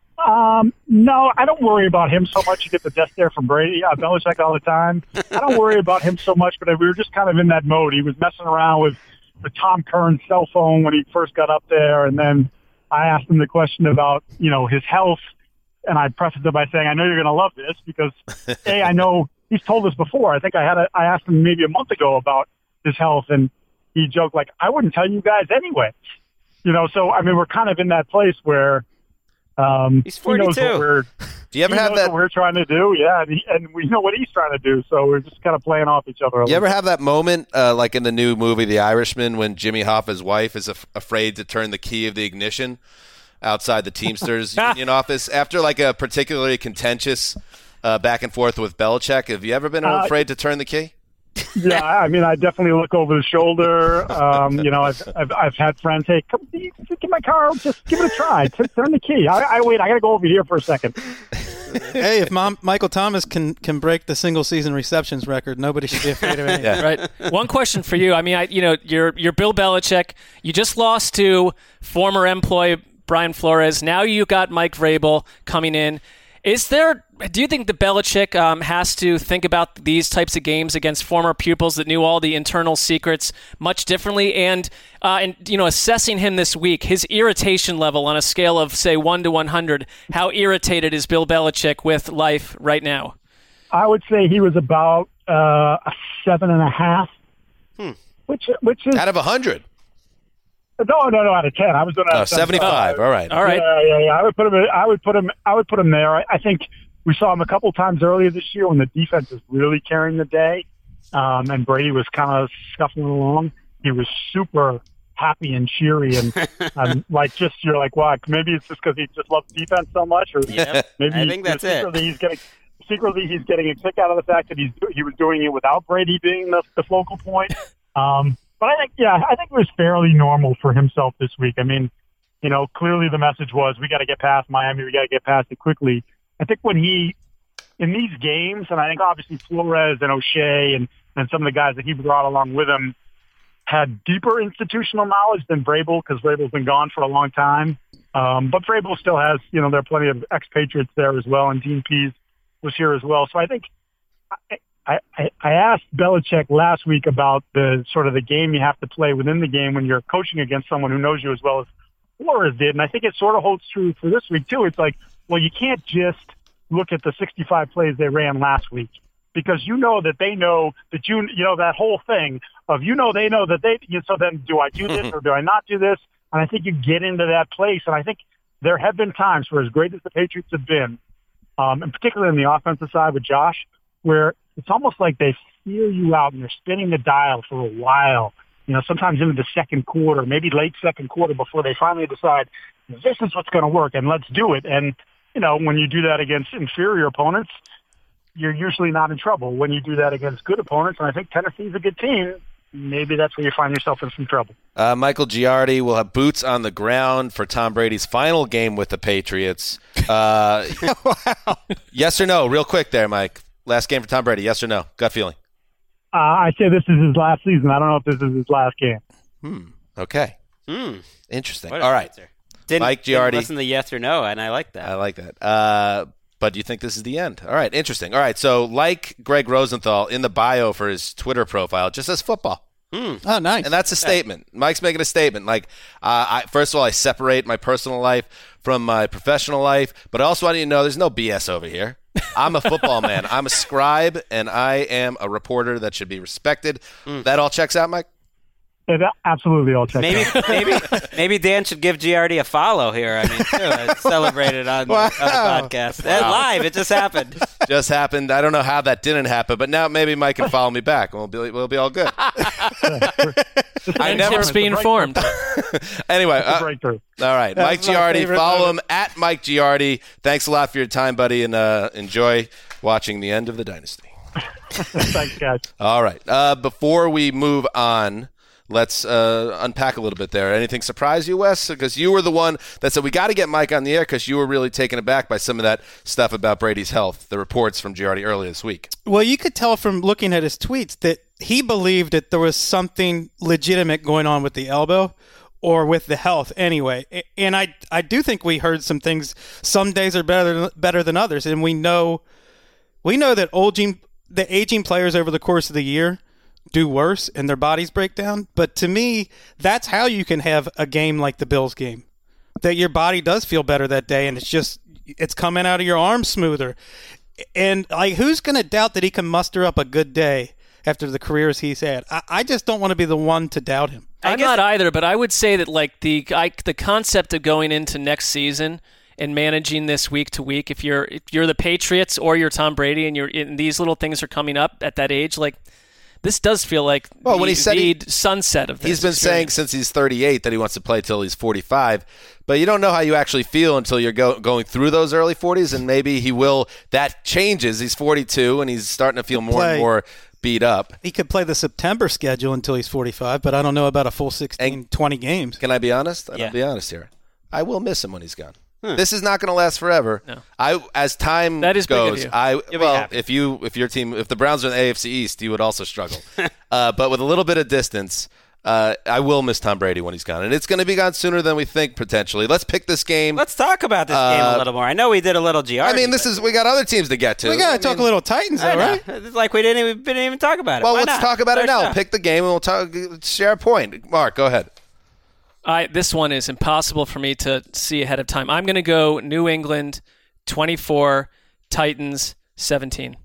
No, I don't worry about him so much. You get the death stare from Brady, Belichick all the time. I don't worry about him so much, but we were just kind of in that mode. He was messing around with the Tom Curran cell phone when he first got up there, and then I asked him the question about, his health, and I prefaced it by saying, I know you're going to love this because, A, I know he's told us before. I think I asked him maybe a month ago about his health, and he joked like, I wouldn't tell you guys anyway. So, I mean, we're kind of in that place where he's 42. Do you ever have that? What we're trying to do, yeah, and we know what he's trying to do, so we're just kind of playing off each other. You ever have that moment, like in the new movie The Irishman, when Jimmy Hoffa's wife is afraid to turn the key of the ignition outside the Teamsters union office after like a particularly contentious back and forth with Belichick? Have you ever been afraid to turn the key? Yeah, I mean, I definitely look over the shoulder. I've had friends say, "Come, get my car, just give it a try. Turn the key." I wait. I got to go over here for a second. Hey, if Michael Thomas can break the single season receptions record, nobody should be afraid of anything. Yeah. Right. One question for you. I mean, you're Bill Belichick. You just lost to former employee Brian Flores. Now you got Mike Vrabel coming in. Do you think the Belichick has to think about these types of games against former pupils that knew all the internal secrets much differently? And assessing him this week, his irritation level on a scale of, say, 1 to 100, how irritated is Bill Belichick with life right now? I would say he was about a 7.5, which is out of 100. No, out of 10. I was doing 75. All right. Yeah. I would put him there. I think we saw him a couple times earlier this year when the defense was really carrying the day, and Brady was kind of scuffling along. He was super happy and cheery, and you're like, wow, maybe it's just because he just loves defense so much, or maybe I think that's it. Secretly, he's getting a kick out of the fact that he was doing it without Brady being the focal point. But I think it was fairly normal for himself this week. I mean, clearly the message was we got to get past Miami. We got to get past it quickly. I think when in these games, and I think obviously Flores and O'Shea and some of the guys that he brought along with him had deeper institutional knowledge than Vrabel, because Vrabel's been gone for a long time. But Vrabel still has, there are plenty of expatriates there as well, and Dean Pease was here as well. So I think I asked Belichick last week about the sort of the game you have to play within the game when you're coaching against someone who knows you as well as Flores did. And I think it sort of holds true for this week too. It's like, well, you can't just look at the 65 plays they ran last week, because you know that they know that you know that whole thing of they know that they. So then, do I do this or do I not do this? And I think you get into that place. And I think there have been times where, as great as the Patriots have been, and particularly on the offensive side with Josh, where it's almost like they feel you out and they're spinning the dial for a while. Sometimes into the second quarter, maybe late second quarter, before they finally decide this is what's going to work and let's do it. And when you do that against inferior opponents, you're usually not in trouble. When you do that against good opponents, and I think Tennessee's a good team, maybe that's where you find yourself in some trouble. Michael Giardi will have boots on the ground for Tom Brady's final game with the Patriots. Wow. Yes or no? Real quick there, Mike. Last game for Tom Brady. Yes or no? Gut feeling. I say this is his last season. I don't know if this is his last game. Okay. Interesting. What All right. Mike Giardi. Didn't listen to yes or no, and I like that. I like that. But do you think this is the end? All right. Interesting. All right. So like Greg Rosenthal in the bio for his Twitter profile, it just says football. Oh, nice. And that's a statement. Mike's making a statement. Like, first of all, I separate my personal life from my professional life, but I also want you to know there's no BS over here. I'm a football man. I'm a scribe, and I am a reporter that should be respected. That all checks out, Mike? It absolutely all checks out. Maybe Dan should give Giardi a follow here. I mean, too. Celebrated on the podcast. Wow. Live. It just happened. Just happened. I don't know how that didn't happen, but now maybe Mike can follow me back, and we'll be all good. I never be informed. Anyway, all right. Mike Giardi. Follow him at Mike Giardi. Thanks a lot for your time, buddy, and enjoy watching the end of the dynasty. Thanks, guys. All right. Before we move on, let's unpack a little bit there. Anything surprise you, Wes? Because you were the one that said we got to get Mike on the air because you were really taken aback by some of that stuff about Brady's health, the reports from Giardi earlier this week. Well, you could tell from looking at his tweets that he believed that there was something legitimate going on with the elbow or with the health anyway. And I do think we heard some things. Some days are better than others. And we know that the aging players over the course of the year do worse and their bodies break down. But to me, that's how you can have a game like the Bills game, that your body does feel better that day and it's coming out of your arms smoother. And who's going to doubt that he can muster up a good day after the careers he's had? I just don't want to be the one to doubt him. I'm not either, but I would say that the concept of going into next season and managing this week to week, if you're the Patriots or you're Tom Brady and these little things are coming up at that age, this does feel like when he said sunset of this. He's been saying since he's 38 that he wants to play till he's 45, but you don't know how you actually feel until you're going through those early 40s, and maybe he will. That changes. He's 42, and he's starting to feel more and more beat up. He could play the September schedule until he's 45, but I don't know about a full 20 games. Can I be honest? I'll be honest here. I will miss him when he's gone. This is not going to last forever. No. As time that is goes, big of you. if the Browns are in the AFC East, you would also struggle. But with a little bit of distance, I will miss Tom Brady when he's gone, and it's going to be gone sooner than we think potentially. Let's pick this game. Let's talk about this game a little more. I know we did a little Giardi. I mean, we got other teams to get to. We got to talk a little Titans, though, right? It's like we didn't even talk about it. Well, let's talk about it now. Pick the game, and we'll share a point. Mark, go ahead. This one is impossible for me to see ahead of time. I'm going to go New England 24, Titans 17.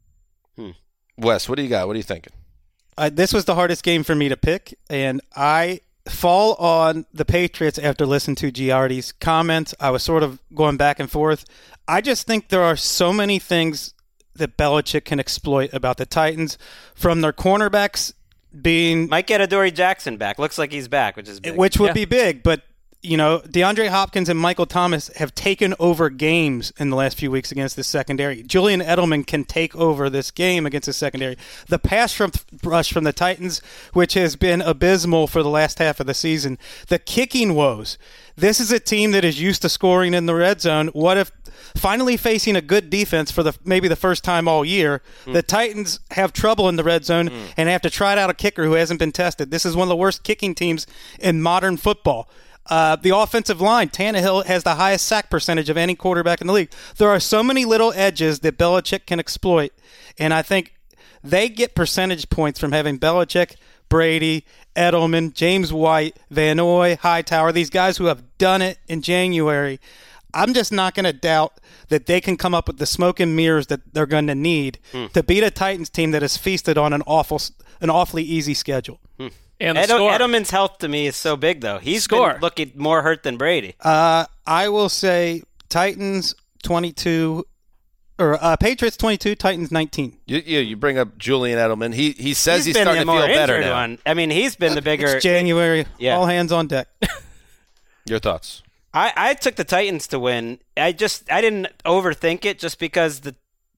Wes, what do you got? What are you thinking? This was the hardest game for me to pick, and I fall on the Patriots after listening to Giardi's comments. I was sort of going back and forth. I just think there are so many things that Belichick can exploit about the Titans, from their cornerbacks might get Adoree Jackson back. Looks like he's back, which is big. Which would be big, but DeAndre Hopkins and Michael Thomas have taken over games in the last few weeks against the secondary. Julian Edelman can take over this game against the secondary. The pass rush from the Titans, which has been abysmal for the last half of the season. The kicking woes. This is a team that is used to scoring in the red zone. What if finally facing a good defense for maybe the first time all year, the Titans have trouble in the red zone and have to try out a kicker who hasn't been tested? This is one of the worst kicking teams in modern football. The offensive line, Tannehill has the highest sack percentage of any quarterback in the league. There are so many little edges that Belichick can exploit, and I think they get percentage points from having Belichick, Brady, Edelman, James White, Van Noy, Hightower, these guys who have done it in January. I'm just not going to doubt that they can come up with the smoke and mirrors that they're going to need to beat a Titans team that has feasted on an awfully easy schedule. And the score. Edelman's health to me is so big, though. He's been looking more hurt than Brady. I will say Titans 22 or Patriots 22, Titans 19. You bring up Julian Edelman. He says he's starting to more feel better now. one. I mean, he's been the bigger. It's January. Yeah. All hands on deck. Your thoughts? I took the Titans to win. I didn't overthink it just because the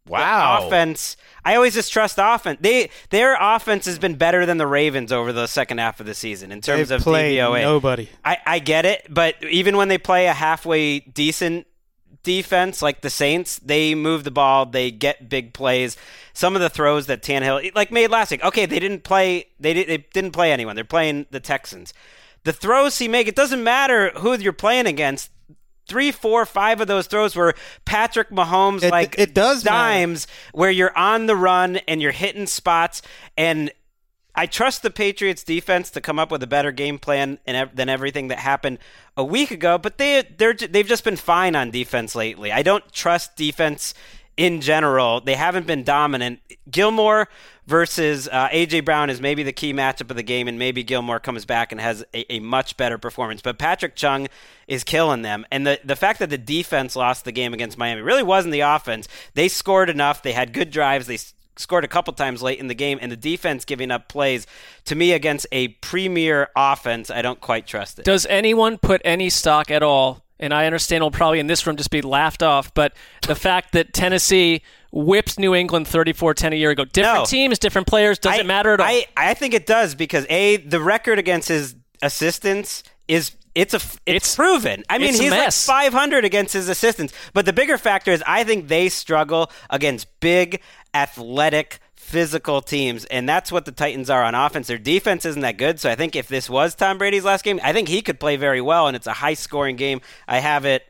offense. I always just trust offense. Their offense has been better than the Ravens over the second half of the season in terms of DVOA. Nobody. I get it, but even when they play a halfway decent defense like the Saints, they move the ball, they get big plays. Some of the throws that Tannehill made last week. Okay, they didn't play anyone. They're playing the Texans. The throws he make, it doesn't matter who you're playing against. 3, 4, 5 of those throws were Patrick Mahomes it does dimes matter. Where you're on the run and you're hitting spots. And I trust the Patriots defense to come up with a better game plan than everything that happened a week ago. But they've just been fine on defense lately. I don't trust defense in general. They haven't been dominant. Gilmore versus A.J. Brown is maybe the key matchup of the game, and maybe Gilmore comes back and has a much better performance. But Patrick Chung is killing them. And the fact that the defense lost the game against Miami really wasn't the offense. They scored enough. They had good drives. They scored a couple times late in the game, and the defense giving up plays, to me, against a premier offense, I don't quite trust it. Does anyone put any stock at all? And I understand it'll probably in this room just be laughed off, but the fact that Tennessee whipped New England 34-10 a year ago. Different teams, different players, doesn't matter at all. I think it does because, the record against his assistants is it's proven. I mean, he's like 500 against his assistants. But the bigger factor is I think they struggle against big, athletic, physical teams, and that's what the Titans are on offense. Their defense isn't that good, so I think if this was Tom Brady's last game, I think he could play very well, and it's a high-scoring game. I have it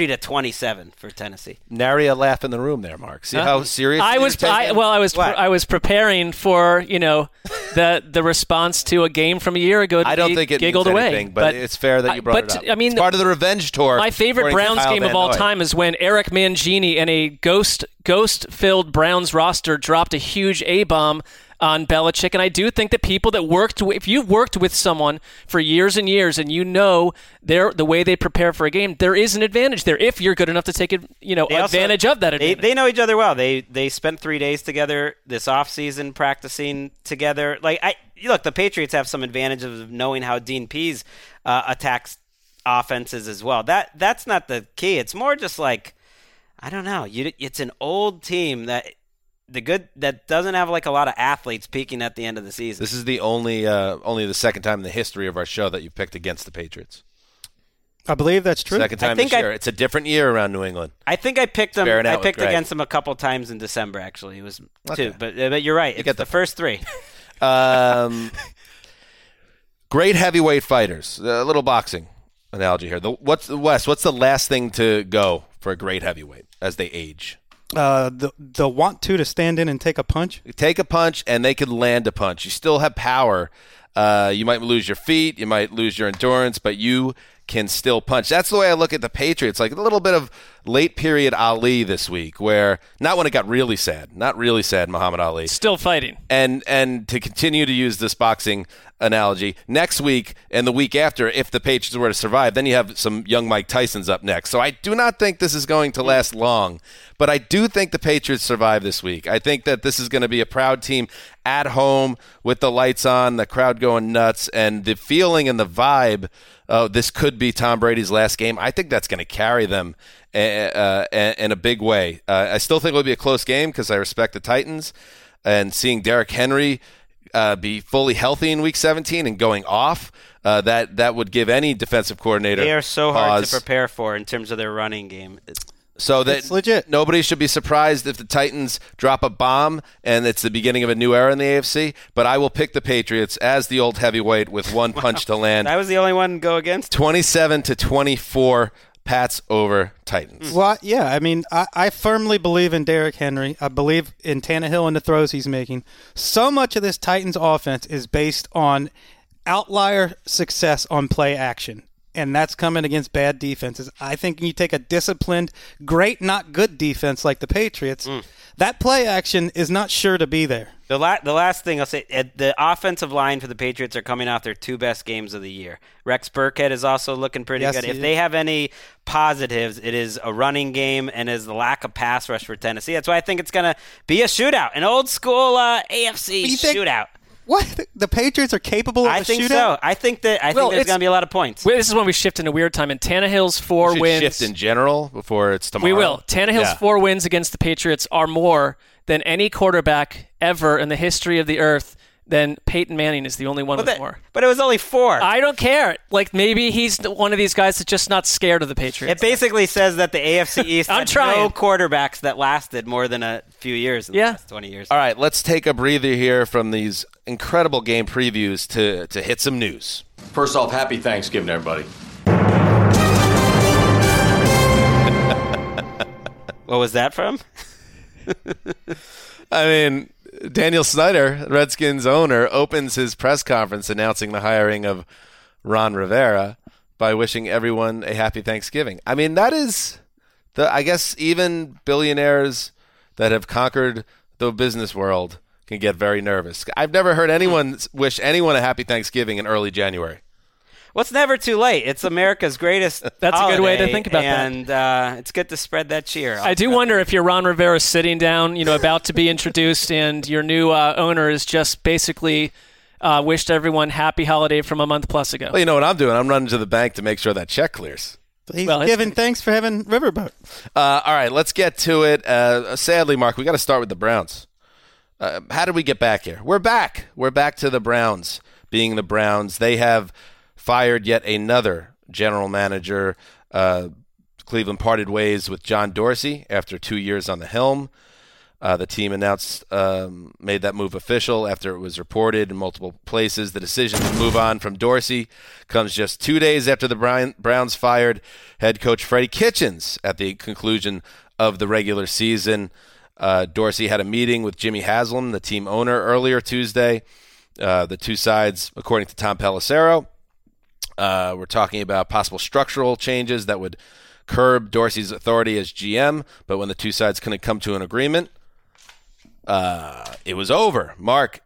30-27 for Tennessee. Nary a laugh in the room there, Mark. See how serious I was preparing for the response to a game from a year ago. I don't think it giggled means away, anything, but it's fair that you brought it up. I mean, it's part of the revenge tour. My favorite Browns game of all time is when Eric Mangini and a ghost-filled Browns roster dropped a huge A-bomb on Belichick, and I do think that people that if you've worked with someone for years and years and you know the way they prepare for a game, there is an advantage there if you're good enough to take advantage of that advantage. They know each other well. They spent 3 days together this offseason practicing together. Look, the Patriots have some advantages of knowing how Dean Pease attacks offenses as well. That's not the key. It's more just I don't know. It's an old team that doesn't have a lot of athletes peaking at the end of the season. This is the only the second time in the history of our show that you've picked against the Patriots. I believe that's true. Second time this year. It's a different year around New England. I think I picked them. I picked against them a couple times in December. Actually, it was 2. But you're right. It's the first 3. Great heavyweight fighters. A little boxing analogy here. What's the last thing to go for a great heavyweight as they age? The want to stand in and take a punch. Take a punch, and they could land a punch. You still have power. You might lose your feet, you might lose your endurance, but you can still punch. That's the way I look at the Patriots. A little bit of late period Ali this week, where not when it got really sad, Muhammad Ali. Still fighting. And to continue to use this boxing analogy, next week and the week after, if the Patriots were to survive, then you have some young Mike Tysons up next. So I do not think this is going to last long, but I do think the Patriots survive this week. I think that this is going to be a proud team at home with the lights on, the crowd going nuts, and the feeling and the vibe. This could be Tom Brady's last game. I think that's going to carry them in a big way. I still think it will be a close game because I respect the Titans, and seeing Derrick Henry be fully healthy in Week 17 and going off, that would give any defensive coordinator They are so pause. hard to prepare for in terms of their running game. So that it's legit. Nobody should be surprised if the Titans drop a bomb and it's the beginning of a new era in the AFC. But I will pick the Patriots as the old heavyweight with one punch to land. I was the only one to go against. 27-24, Pats over Titans. Well, yeah. I mean, I firmly believe in Derrick Henry. I believe in Tannehill and the throws he's making. So much of this Titans offense is based on outlier success on play action. and that's coming against bad defenses. I think you take a disciplined, great, not good defense like the Patriots, that play action is not sure to be there. The last thing I'll say, the offensive line for the Patriots are coming off their 2 best games of the year. Rex Burkhead is also looking pretty good. If they have any positives, it is a running game and is the lack of pass rush for Tennessee. That's why I think it's going to be a shootout, an old school AFC shootout. What? The Patriots are capable of a shootout? I think so. I think there's going to be a lot of points. This is when we shift into weird time. And Tannehill's 4 wins. Shift in general before it's tomorrow. We will. Tannehill's 4 wins against the Patriots are more than any quarterback ever in the history of the earth. Then Peyton Manning is the only one with more. But it was only 4. I don't care. Like, maybe he's one of these guys that's just not scared of the Patriots. It basically says that the AFC East I'm had trying. no quarterbacks that lasted more than a few years in the last 20 years. All right, let's take a breather here from these incredible game previews to hit some news. First off, happy Thanksgiving, everybody. What was that from? I mean, Daniel Snyder, Redskins owner, opens his press conference announcing the hiring of Ron Rivera by wishing everyone a happy Thanksgiving. I mean, that is I guess even billionaires that have conquered the business world can get very nervous. I've never heard anyone wish anyone a happy Thanksgiving in early January. Well, it's never too late. It's America's greatest That's holiday, a good way to think about that. And it's good to spread that cheer. I do wonder if you're Ron Rivera sitting down, about to be introduced, and your new owner is just basically wished everyone happy holiday from a month plus ago. Well, you know what I'm doing? I'm running to the bank to make sure that check clears. He's giving thanks for having Riverboat. All right, let's get to it. Sadly, Mark, we got to start with the Browns. How did we get back here? We're back. We're back to the Browns being the Browns. They have fired yet another general manager. Cleveland parted ways with John Dorsey after 2 years on the helm. The team announced, made that move official after it was reported in multiple places. The decision to move on from Dorsey comes just 2 days after the Browns fired head coach Freddie Kitchens at the conclusion of the regular season. Dorsey had a meeting with Jimmy Haslam, the team owner, earlier Tuesday. The two sides, according to Tom Pelissero, we're talking about possible structural changes that would curb Dorsey's authority as GM, but when the two sides couldn't come to an agreement, it was over. Mark,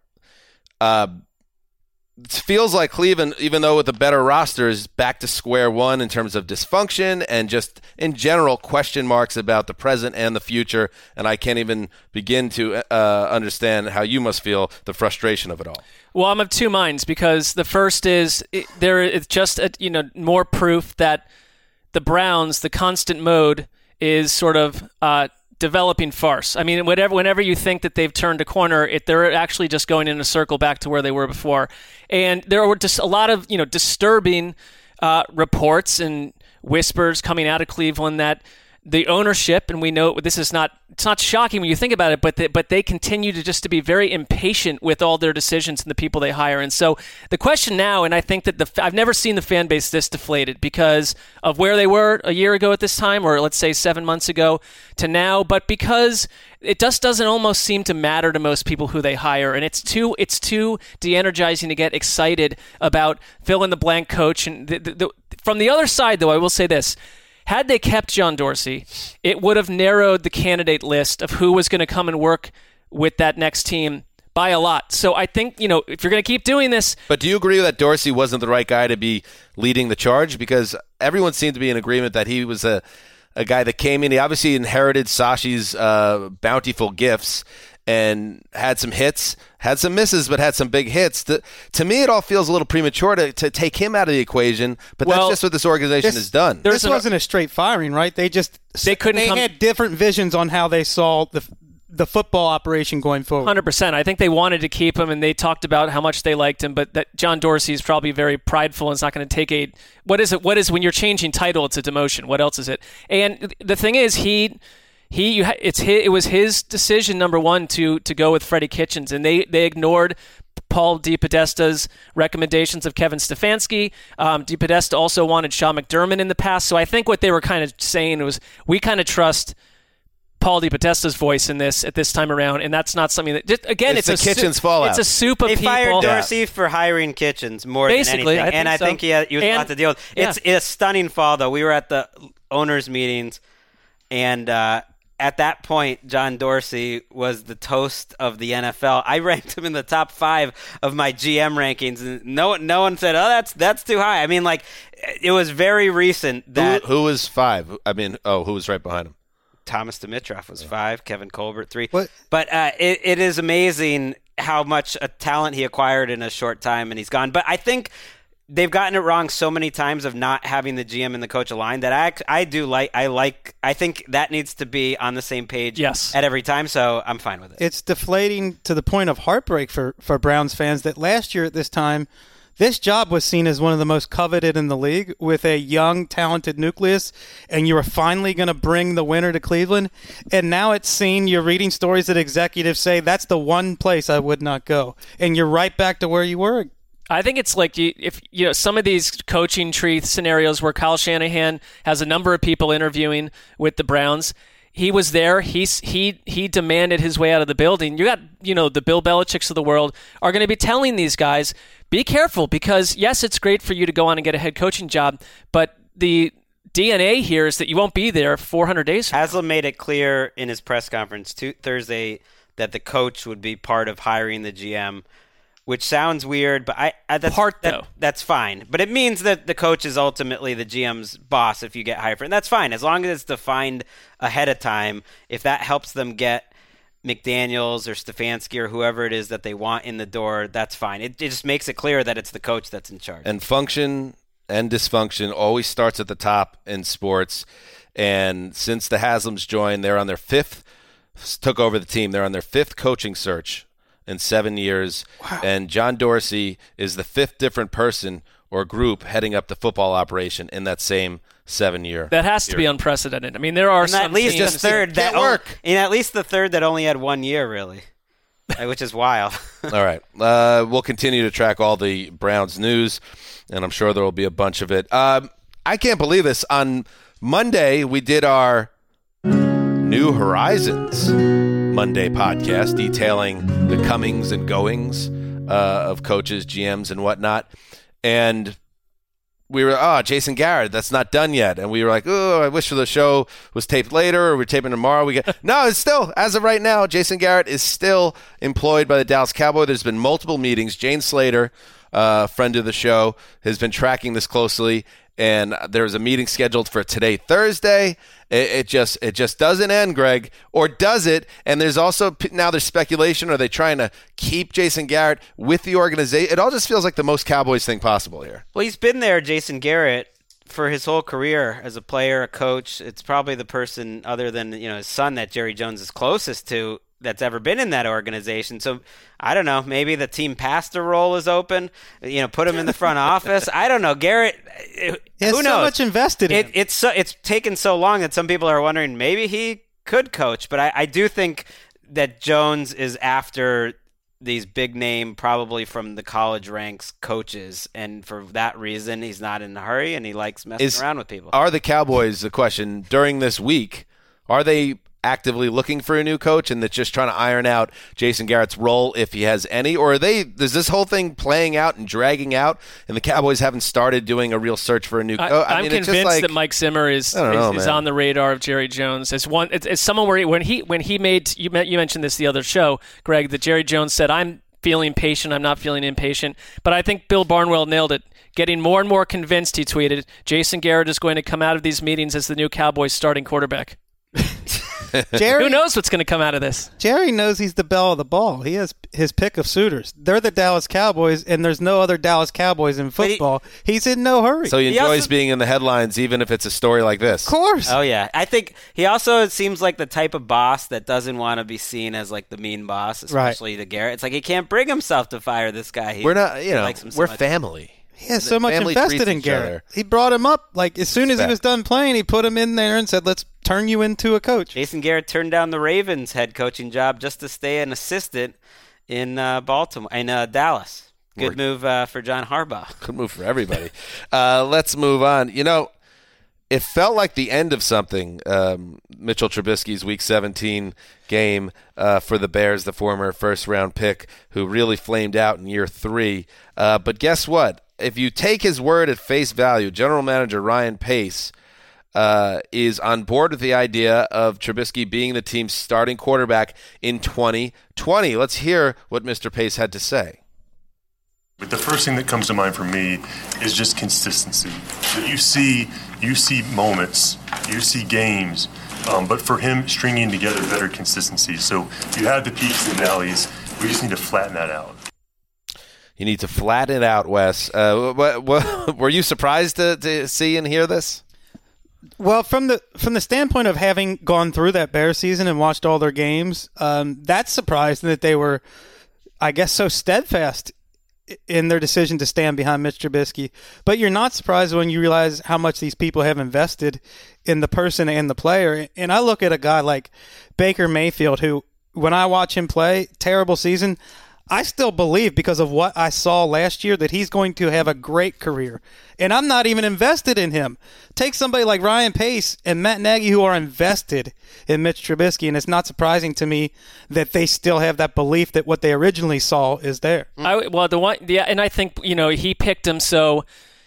it feels like Cleveland, even though with a better roster, is back to square one in terms of dysfunction and just in general question marks about the present and the future, and I can't even begin to understand how you must feel the frustration of it all. Well, I'm of two minds, because the first is it's just more proof that the Browns, the constant mode, is sort of developing farce. I mean, whenever you think that they've turned a corner, they're actually just going in a circle back to where they were before. And there were just a lot of disturbing reports and whispers coming out of Cleveland that the ownership, and we know this is it's not shocking when you think about it, but they continue to be very impatient with all their decisions and the people they hire. And so the question now, and I think that I've never seen the fan base this deflated because of where they were a year ago at this time, or let's say 7 months ago to now, but because it just doesn't almost seem to matter to most people who they hire, and it's too de-energizing to get excited about fill in the blank coach. And from the other side, though, I will say this. Had they kept John Dorsey, it would have narrowed the candidate list of who was going to come and work with that next team by a lot. So I think, if you're going to keep doing this... But do you agree that Dorsey wasn't the right guy to be leading the charge? Because everyone seemed to be in agreement that he was a guy that came in. He obviously inherited Sashi's bountiful gifts and had some hits, had some misses, but had some big hits. To me, it all feels a little premature to take him out of the equation, but that's just what this organization has done. This wasn't a straight firing, right? They had different visions on how they saw the football operation going forward. 100%. I think they wanted to keep him, and they talked about how much they liked him, but that John Dorsey is probably very prideful and is not going to take what is when you're changing title, it's a demotion. What else is it? And the thing is, it was his decision, number one, to go with Freddie Kitchens, and they ignored Paul DePodesta's recommendations of Kevin Stefanski. DePodesta also wanted Sean McDermott in the past, so I think what they were kind of saying was, we kind of trust Paul DePodesta's voice in this at this time around, and that's not something that just again It's the Kitchens fallout. It's a soup of They people. fired Dorsey for hiring Kitchens more Basically, than anything, I think he was a lot to deal with. Yeah. It's a stunning fall, though. We were at the owners' meetings, and at that point, John Dorsey was the toast of the NFL. I ranked him in the top 5 of my GM rankings, and no one said, "Oh, that's too high." I mean, like, it was very recent that Who was 5? I mean, who was right behind him? Thomas Dimitroff was 5, Kevin Colbert 3. What? But it is amazing how much a talent he acquired in a short time, and he's gone. But I think they've gotten it wrong so many times of not having the GM and the coach aligned that I think that needs to be on the same page Yes. at every time, so I'm fine with it. It's deflating to the point of heartbreak for Browns fans that last year at this time, this job was seen as one of the most coveted in the league with a young, talented nucleus, and you were finally going to bring the winner to Cleveland. And now it's seen, you're reading stories that executives say, that's the one place I would not go. And you're right back to where you were. I think it's like if some of these coaching tree scenarios where Kyle Shanahan has a number of people interviewing with the Browns. He was there. He demanded his way out of the building. You got the Bill Belichicks of the world are going to be telling these guys, be careful, because yes, it's great for you to go on and get a head coaching job, but the DNA here is that you won't be there 400 days from now. Haslam made it clear in his press conference Thursday that the coach would be part of hiring the GM. Which sounds weird, but that's fine. But it means that the coach is ultimately the GM's boss if you get hired for it. And that's fine, as long as it's defined ahead of time. If that helps them get McDaniels or Stefanski or whoever it is that they want in the door, that's fine. It just makes it clear that it's the coach that's in charge. And function and dysfunction always starts at the top in sports. And since the Haslams joined, they're on their 5th, took over the team. They're on their 5th coaching search in 7 years. Wow. And John Dorsey is the 5th different person or group heading up the football operation in that same 7-year. That has to be unprecedented. I mean, there are some at least teams the third that work. At least the third that only had 1 year, really, which is wild. All right. We'll continue to track all the Browns news, and I'm sure there will be a bunch of it. I can't believe this. On Monday, we did our New Horizons Monday podcast detailing the comings and goings of coaches, GMs, and whatnot. And we were, Jason Garrett, that's not done yet. And we were like, I wish the show was taped later or we're taping tomorrow. No, it's still, as of right now, Jason Garrett is still employed by the Dallas Cowboys. There's been multiple meetings. Jane Slater, friend of the show, has been tracking this closely. And there's a meeting scheduled for today, Thursday. It just doesn't end, Greg. Or does it? And there's also now there's speculation. Are they trying to keep Jason Garrett with the organization? It all just feels like the most Cowboys thing possible here. Well, he's been there, Jason Garrett, for his whole career as a player, a coach. It's probably the person other than his son that Jerry Jones is closest to that's ever been in that organization. So I don't know. Maybe the team pastor role is open. Put him in the front office. I don't know. Garrett. Who knows? So much invested in him. It's taken so long that some people are wondering maybe he could coach. But I do think that Jones is after these big name, probably from the college ranks, coaches, and for that reason, he's not in a hurry and he likes messing around with people. Are the Cowboys, the question during this week? Are they actively looking for a new coach and that's just trying to iron out Jason Garrett's role if he has any, or is this whole thing playing out and dragging out and the Cowboys haven't started doing a real search for a new coach? I'm convinced that Mike Zimmer is on the radar of Jerry Jones as someone where when he made you mentioned this the other show, Greg, that Jerry Jones said, I'm feeling patient, I'm not feeling impatient, but I think Bill Barnwell nailed it. Getting more and more convinced, he tweeted, Jason Garrett is going to come out of these meetings as the new Cowboys starting quarterback. Jerry, who knows what's going to come out of this? Jerry knows he's the belle of the ball. He has his pick of suitors. They're the Dallas Cowboys, and there's no other Dallas Cowboys in football. He's in no hurry. So he enjoys being in the headlines, even if it's a story like this. Of course. Oh, yeah. I think he also seems like the type of boss that doesn't want to be seen as like the mean boss, especially to Garrett. It's like he can't bring himself to fire this guy. We're not, we're family. He has so much invested in Garrett. He brought him up. Like, as soon as he was done playing, he put him in there and said, let's turn you into a coach. Jason Garrett turned down the Ravens head coaching job just to stay an assistant in Dallas. Good move for John Harbaugh. Good move for everybody. Let's move on. it felt like the end of something. Mitchell Trubisky's Week 17 game for the Bears, the former first-round pick, who really flamed out in year 3. But guess what? If you take his word at face value, General Manager Ryan Pace is on board with the idea of Trubisky being the team's starting quarterback in 2020. Let's hear what Mr. Pace had to say. But the first thing that comes to mind for me is just consistency. So you see moments, you see games, but for him, stringing together better consistency. So you have the peaks and valleys. We just need to flatten that out. You need to flatten it out, Wes. Were you surprised to see and hear this? Well, from the standpoint of having gone through that Bears season and watched all their games, that's surprising that they were, I guess, so steadfast in their decision to stand behind Mitch Trubisky. But you're not surprised when you realize how much these people have invested in the person and the player. And I look at a guy like Baker Mayfield, who, when I watch him play, terrible season, I still believe, because of what I saw last year, that he's going to have a great career. And I'm not even invested in him. Take somebody like Ryan Pace and Matt Nagy, who are invested in Mitch Trubisky, and it's not surprising to me that they still have that belief that what they originally saw is there. And I think, he picked him, so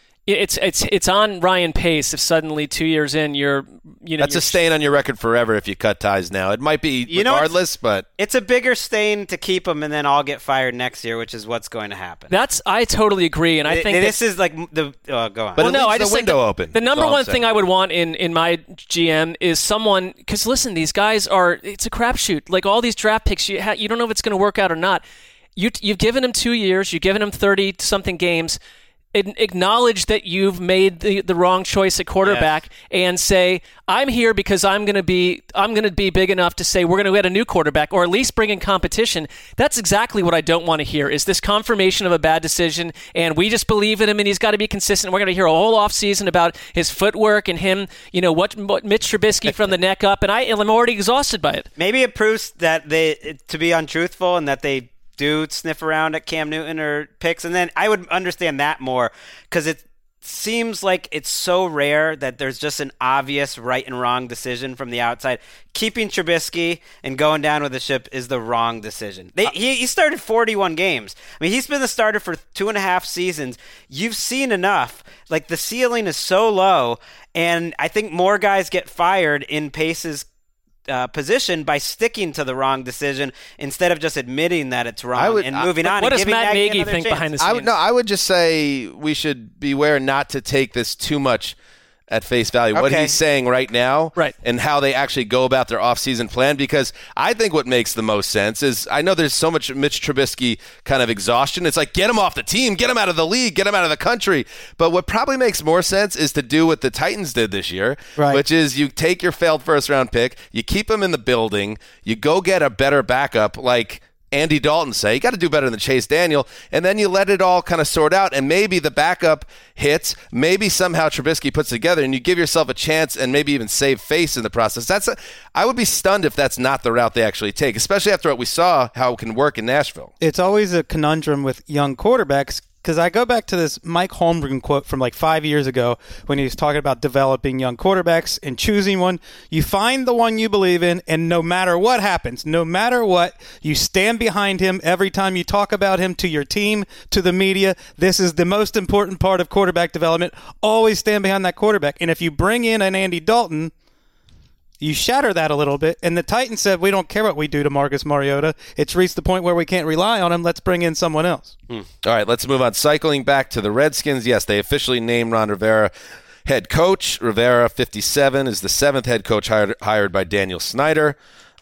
it's on Ryan Pace if suddenly 2 years in that's a stain on your record forever if you cut ties now. It might be regardless, but it's a bigger stain to keep him and then all get fired next year, which is what's going to happen. I totally agree, and I think this is like the go on. But I just the window open. The number one thing I would want in my GM is someone, because listen, these guys it's a crapshoot. Like all these draft picks, you don't know if it's going to work out or not. You've given them 2 years, you've given them 30-something games. Acknowledge that you've made the wrong choice at quarterback, and say, I'm here because I'm going to be big enough to say we're going to get a new quarterback, or at least bring in competition. That's exactly what I don't want to hear, is this confirmation of a bad decision, and we just believe in him and he's got to be consistent. We're going to hear a whole offseason about his footwork and him, what Mitch Trubisky from the neck up, and I'm already exhausted by it. Maybe it proves that to be untruthful and that they do sniff around at Cam Newton or picks, and then I would understand that more, because it seems like it's so rare that there's just an obvious right and wrong decision from the outside. Keeping Trubisky and going down with the ship is the wrong decision. He started 41 games. I mean, he's been the starter for 2.5 seasons. You've seen enough. Like, the ceiling is so low, and I think more guys get fired in Pace's position by sticking to the wrong decision instead of just admitting that it's wrong and moving on. What does Matt Nagy think behind the scenes? I would just say we should beware not to take this too much at face value. What he's saying right now, right, and how they actually go about their offseason plan, because I think what makes the most sense is, I know there's so much Mitch Trubisky kind of exhaustion. It's like, get him off the team, get him out of the league, get him out of the country. But what probably makes more sense is to do what the Titans did this year, which is you take your failed first-round pick, you keep him in the building, you go get a better backup like Andy Dalton say, you got to do better than Chase Daniel, and then you let it all kind of sort out, and maybe the backup hits, maybe somehow Trubisky puts together, and you give yourself a chance and maybe even save face in the process. I would be stunned if that's not the route they actually take, especially after what we saw, how it can work in Nashville. It's always a conundrum with young quarterbacks, because I go back to this Mike Holmgren quote from like 5 years ago when he was talking about developing young quarterbacks and choosing one. You find the one you believe in, and no matter what happens, no matter what, you stand behind him every time you talk about him to your team, to the media. This is the most important part of quarterback development. Always stand behind that quarterback. And if you bring in an Andy Dalton, you shatter that a little bit. And the Titans said, we don't care what we do to Marcus Mariota. It's reached the point where we can't rely on him. Let's bring in someone else. All right, let's move on. Cycling back to the Redskins. Yes, they officially named Ron Rivera head coach. Rivera, 57, is the 7th head coach hired by Daniel Snyder.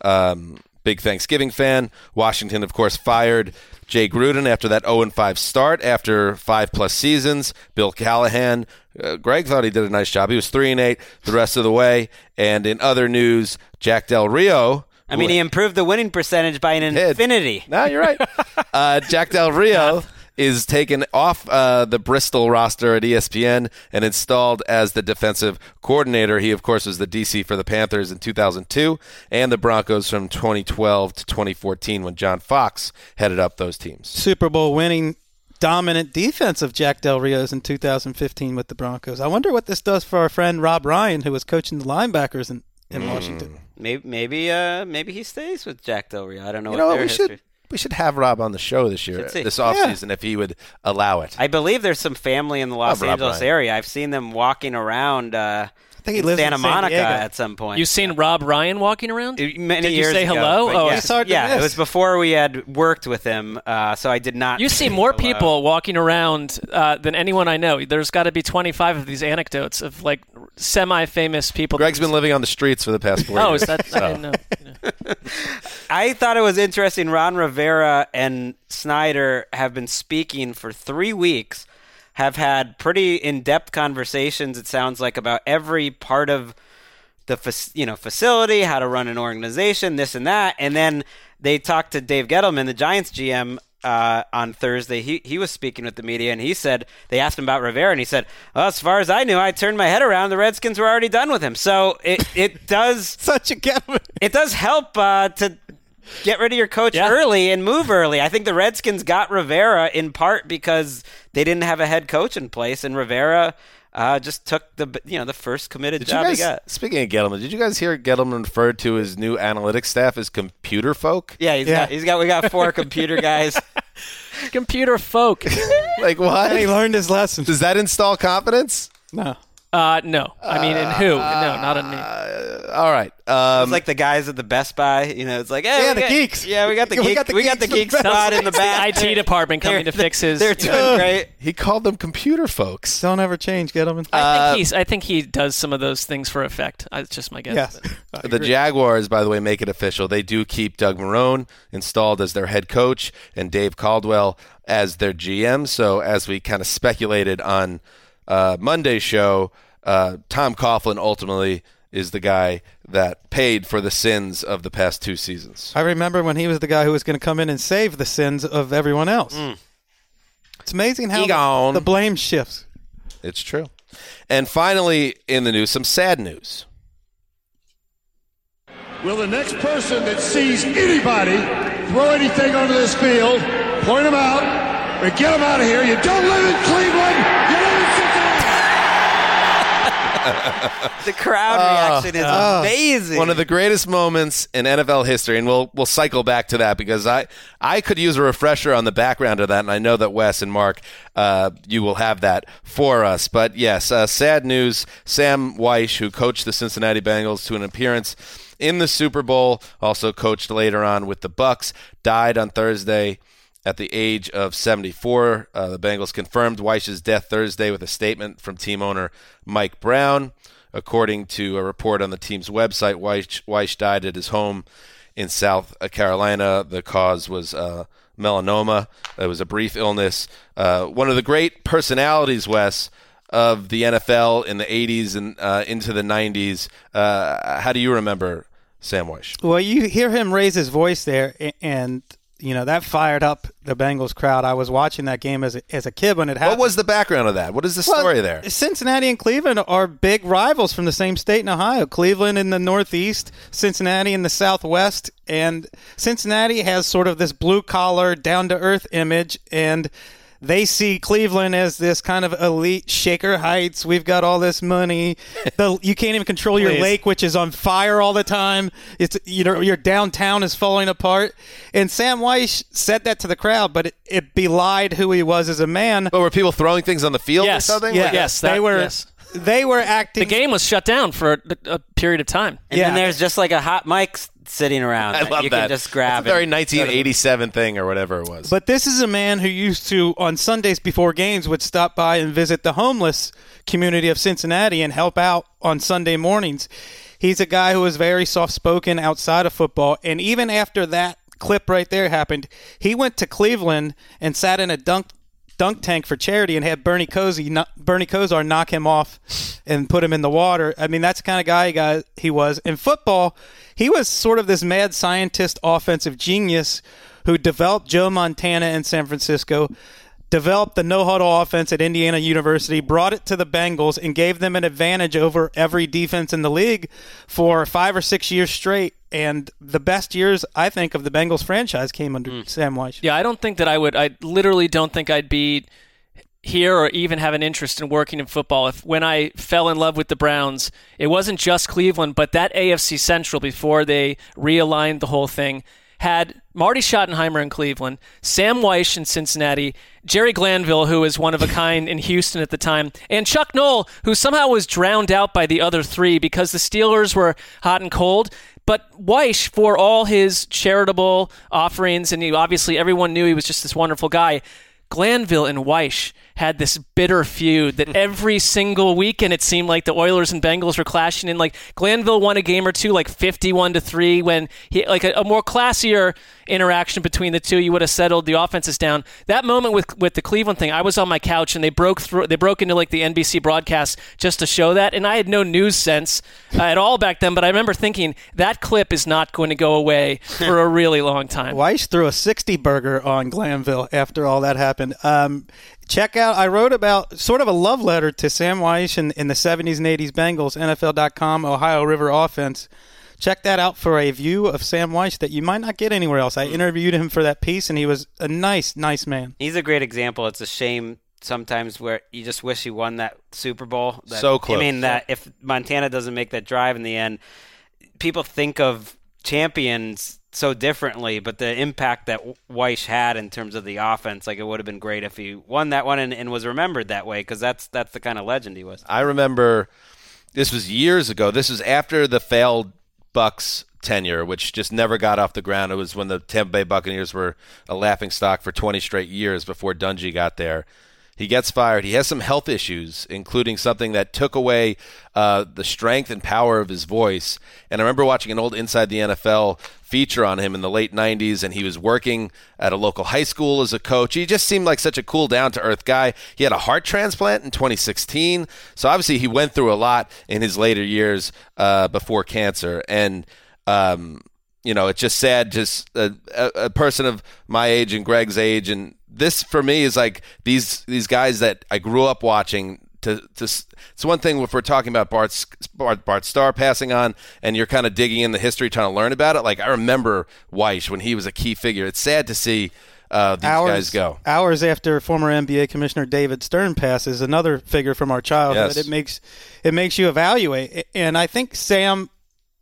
Big Thanksgiving fan. Washington, of course, fired Jay Gruden after that 0-5 start after 5+ seasons. Bill Callahan, Greg thought he did a nice job. He was 3-8 the rest of the way. And in other news, Jack Del Rio. He improved the winning percentage by an infinity. No, you're right. Jack Del Rio is taken off the Bristol roster at ESPN and installed as the defensive coordinator. He, of course, was the DC for the Panthers in 2002 and the Broncos from 2012 to 2014 when John Fox headed up those teams. Super Bowl winning dominant defense of Jack Del Rio's in 2015 with the Broncos. I wonder what this does for our friend Rob Ryan, who was coaching the linebackers in Washington. Maybe he stays with Jack Del Rio. I don't know what their history. We should have Rob on the show this year, this offseason, if he would allow it. I believe there's some family in the Los Angeles area. I've seen them walking around I think he lives Santa Monica at some point. You've seen Rob Ryan walking around? Many did years you say ago, hello? Oh, it's hard to miss. It was before we had worked with him, so I did not. You see more people walking around than anyone I know. There's got to be 25 of these anecdotes of like semi-famous people. Greg's been living on the streets for the past 4 years. Oh, is that? So. I didn't know. I thought it was interesting. Ron Rivera and Snyder have been speaking for 3 weeks, have had pretty in-depth conversations, it sounds like, about every part of the facility, how to run an organization, this and that. And then they talked to Dave Gettleman, the Giants GM, on Thursday. He was speaking with the media, and he said, they asked him about Rivera, and he said, well, as far as I knew, I turned my head around, the Redskins were already done with him. So it does Such a Gettleman. It does help to get rid of your coach early and move early. I think the Redskins got Rivera in part because they didn't have a head coach in place, and Rivera just took the first committed job he got. Speaking of Gettleman, did you guys hear Gettleman referred to his new analytics staff as computer folk? Yeah, we got 4 computer guys. Computer folk. Like what? And he learned his lesson. Does that install confidence? No. No. I mean, in who? No, not in me. All right. It's like the guys at the Best Buy. It's like, hey, the geeks. Yeah, we got the geeks. We got the geek squad in the back. The IT department coming to fix his. They're doing great. He called them computer folks. Don't ever change, Gettleman. I think he does some of those things for effect. It's just my guess. Yes. The Jaguars, by the way, make it official. They do keep Doug Marrone installed as their head coach and Dave Caldwell as their GM. So as we kind of speculated on Monday's show, Tom Coughlin ultimately is the guy that paid for the sins of the past 2 seasons. I remember when he was the guy who was going to come in and save the sins of everyone else. It's amazing how the blame shifts. It's true. And finally, in the news, some sad news. Will the next person that sees anybody throw anything onto this field, point them out, and get them out of here? You don't live in Cleveland. You live in Cincinnati. The crowd reaction is amazing. One of the greatest moments in NFL history, and we'll cycle back to that because I could use a refresher on the background of that, and I know that Wes and Mark, you will have that for us. But yes, sad news. Sam Weish, who coached the Cincinnati Bengals to an appearance in the Super Bowl, also coached later on with the Bucs, died on Thursday at the age of 74. The Bengals confirmed Weich's death Thursday with a statement from team owner Mike Brown. According to a report on the team's website, Weich died at his home in South Carolina. The cause was melanoma. It was a brief illness. One of the great personalities, Wes, of the NFL in the 80s and into the 90s. How do you remember Sam Weish? Well, you hear him raise his voice there, and that fired up the Bengals crowd. I was watching that game as a kid when it happened. What was the background of that? What is the story there? Cincinnati and Cleveland are big rivals from the same state in Ohio. Cleveland in the Northeast, Cincinnati in the Southwest, and Cincinnati has sort of this blue-collar, down-to-earth image, and they see Cleveland as this kind of elite Shaker Heights. We've got all this money. You can't even control your lake, which is on fire all the time. It's your downtown is falling apart. And Sam Weish said that to the crowd, but it belied who he was as a man. But were people throwing things on the field or something? Yes, they were. Yes. They were acting. The game was shut down for a period of time. And then there's just like a hot mic sitting around. I love you that. Can just grab it. Very 1987 thing or whatever it was. But this is a man who used to, on Sundays before games, would stop by and visit the homeless community of Cincinnati and help out on Sunday mornings. He's a guy who was very soft-spoken outside of football. And even after that clip right there happened, he went to Cleveland and sat in a dunk tank for charity and had Bernie Kosar knock him off and put him in the water. I mean, that's the kind of guy he was. In football, he was sort of this mad scientist offensive genius who developed Joe Montana in San Francisco, developed the no-huddle offense at Indiana University, brought it to the Bengals, and gave them an advantage over every defense in the league for 5 or 6 years straight. And the best years, I think, of the Bengals franchise came under Sam Wyche. Yeah, I don't think that I literally don't think I'd be here or even have an interest in working in football if when I fell in love with the Browns, it wasn't just Cleveland, but that AFC Central before they realigned the whole thing had Marty Schottenheimer in Cleveland, Sam Wyche in Cincinnati, Jerry Glanville, who was one of a kind in Houston at the time, and Chuck Noll, who somehow was drowned out by the other three because the Steelers were hot and cold. But Wyche, for all his charitable offerings, and obviously everyone knew he was just this wonderful guy, Glanville and Wyche had this bitter feud that every single weekend it seemed like the Oilers and Bengals were clashing in. Like Glanville won a game or two, like 51-3, when he like a more classier interaction between the two, you would have settled the offenses down. That moment with the Cleveland thing, I was on my couch and they broke into like the NBC broadcast just to show that, and I had no news sense at all back then. But I remember thinking that clip is not going to go away for a really long time. Wyche threw a 60 burger on Glanville after all that happened. Check out, I wrote about sort of a love letter to Sam Wyche in the 70s and 80s Bengals, NFL.com, Ohio River offense. Check that out for a view of Sam Wyche that you might not get anywhere else. I interviewed him for that piece, and he was a nice man. He's a great example. It's a shame sometimes where you just wish he won that Super Bowl. So close. I mean, that if Montana doesn't make that drive in the end, people think of champions so differently, but the impact that Wyche had in terms of the offense, like it would have been great if he won that one and was remembered that way, because that's the kind of legend he was. I remember this was years ago. This was after the failed Bucs tenure, which just never got off the ground. It was when the Tampa Bay Buccaneers were a laughingstock for 20 straight years before Dungy got there. He gets fired. He has some health issues, including something that took away the strength and power of his voice. And I remember watching an old Inside the NFL feature on him in the late 90s, and he was working at a local high school as a coach. He just seemed like such a cool, down-to-earth guy. He had a heart transplant in 2016, so obviously he went through a lot in his later years before cancer. And it's just sad, just a person of my age and Greg's age, and this for me is like these guys that I grew up watching. It's one thing if we're talking about Bart Starr passing on, and you're kind of digging in the history, trying to learn about it. Like I remember Wyche when he was a key figure. It's sad to see these guys go. Hours after former NBA Commissioner David Stern passes, another figure from our childhood. Yes. It makes you evaluate, and I think Sam,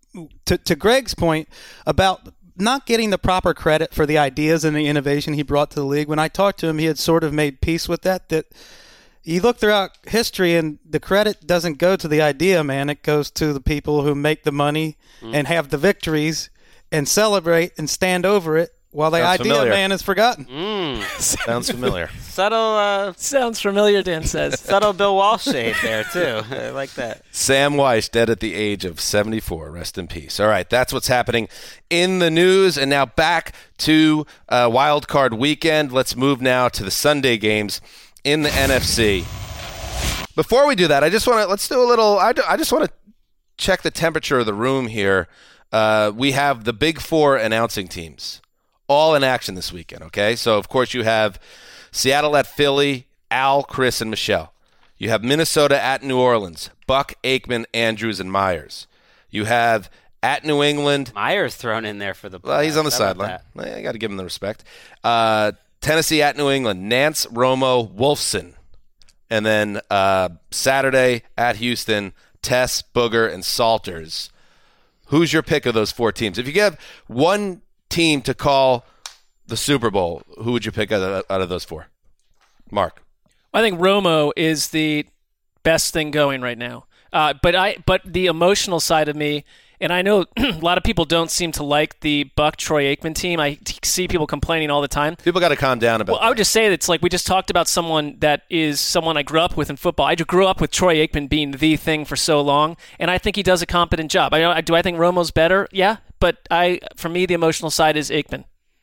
to Greg's point about not getting the proper credit for the ideas and the innovation he brought to the league. When I talked to him, he had sort of made peace with that you look throughout history and the credit doesn't go to the idea, man. It goes to the people who make the money and have the victories and celebrate and stand over it while the idea, familiar. Man, is forgotten. Sounds familiar. Subtle. Sounds familiar, Dan says. Subtle Bill Walsh shade there, too. I like that. Sam Wyche, dead at the age of 74. Rest in peace. All right, that's what's happening in the news. And now back to Wild Card Weekend. Let's move now to the Sunday games in the NFC. Before we do that, I just want to let's do a little. I just want to check the temperature of the room here. We have the Big Four announcing teams all in action this weekend. Okay, so of course you have Seattle at Philly, Al, Chris, and Michelle. You have Minnesota at New Orleans, Buck, Aikman, Andrews, and Myers. You have at New England. Myers thrown in there for the. Well, he's on the sideline. I got to give him the respect. Tennessee at New England, Nance, Romo, Wolfson. And then Saturday at Houston, Tess, Booger, and Salters. Who's your pick of those four teams? If you have one team to call the Super Bowl, who would you pick out of those four? Mark. I think Romo is the best thing going right now. But the emotional side of me, and I know a lot of people don't seem to like the Buck-Troy Aikman team. I see people complaining all the time. People got to calm down about that. I would just say that it's like we just talked about someone that is someone I grew up with in football. I grew up with Troy Aikman being the thing for so long, and I think he does a competent job. Do I think Romo's better? Yeah, but for me, the emotional side is Aikman.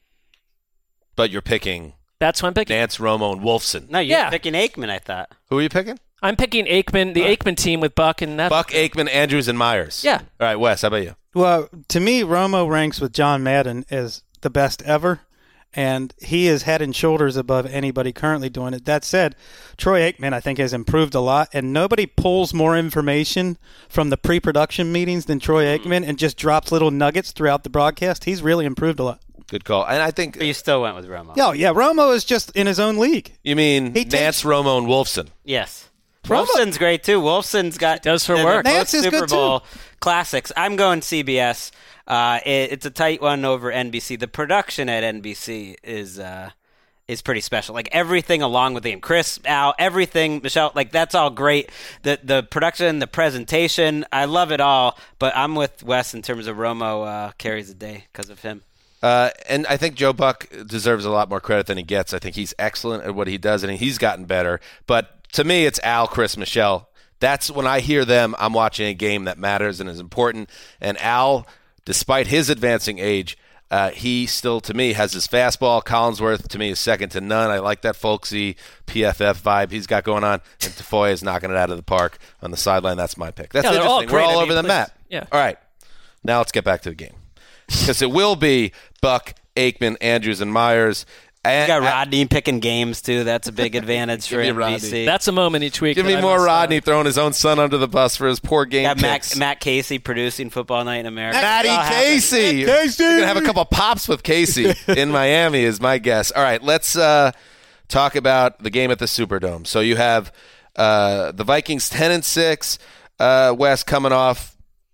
But you're picking... That's who I'm picking. Nance, Romo, and Wolfson. No, you're picking Aikman, I thought. Who are you picking? I'm picking Aikman, the Aikman team with Buck and that. Buck, Aikman, Andrews, and Myers. Yeah. All right, Wes, how about you? Well, to me, Romo ranks with John Madden as the best ever. and he is head and shoulders above anybody currently doing it. That said, Troy Aikman, I think, has improved a lot, and nobody pulls more information from the pre-production meetings than Troy Aikman and just drops little nuggets throughout the broadcast. He's really improved a lot. Good call. And I think... But you still went with Romo. Yeah, Romo is just in his own league. You mean Nance, Romo, and Wolfson? Yes. Wolfson's great, too. Wolfson's does her work. Nance is Super good, Bowl too. classics. I'm going CBS. It's a tight one over NBC. The production at NBC is pretty special. Like everything along with the game. Chris, Al, everything, Michelle, like that's all great. The production, the presentation, I love it all. But I'm with Wes in terms of Romo carries the day because of him. And I think Joe Buck deserves a lot more credit than he gets. I think he's excellent at what he does, and he's gotten better. But to me, it's Al, Chris, Michelle. That's when I hear them, I'm watching a game that matters and is important. And Al, despite his advancing age, he still, to me, has his fastball. Collinsworth, to me, is second to none. I like that folksy PFF vibe he's got going on. And Tafoya is knocking it out of the park on the sideline. That's my pick. That's interesting. All We're all over the please. map. Yeah. All right. Now let's get back to the game. Because it will be Buck, Aikman, Andrews, and Myers. You got Rodney picking games, too. That's a big advantage for NBC. That's a moment each week. Give me more Rodney throwing his own son under the bus for his poor game picks. Matt Casey producing Football Night in America. Matty Casey. You're going to have a couple pops with Casey in Miami is my guess. All right, let's talk about the game at the Superdome. So you have the Vikings 10-6, Wes coming off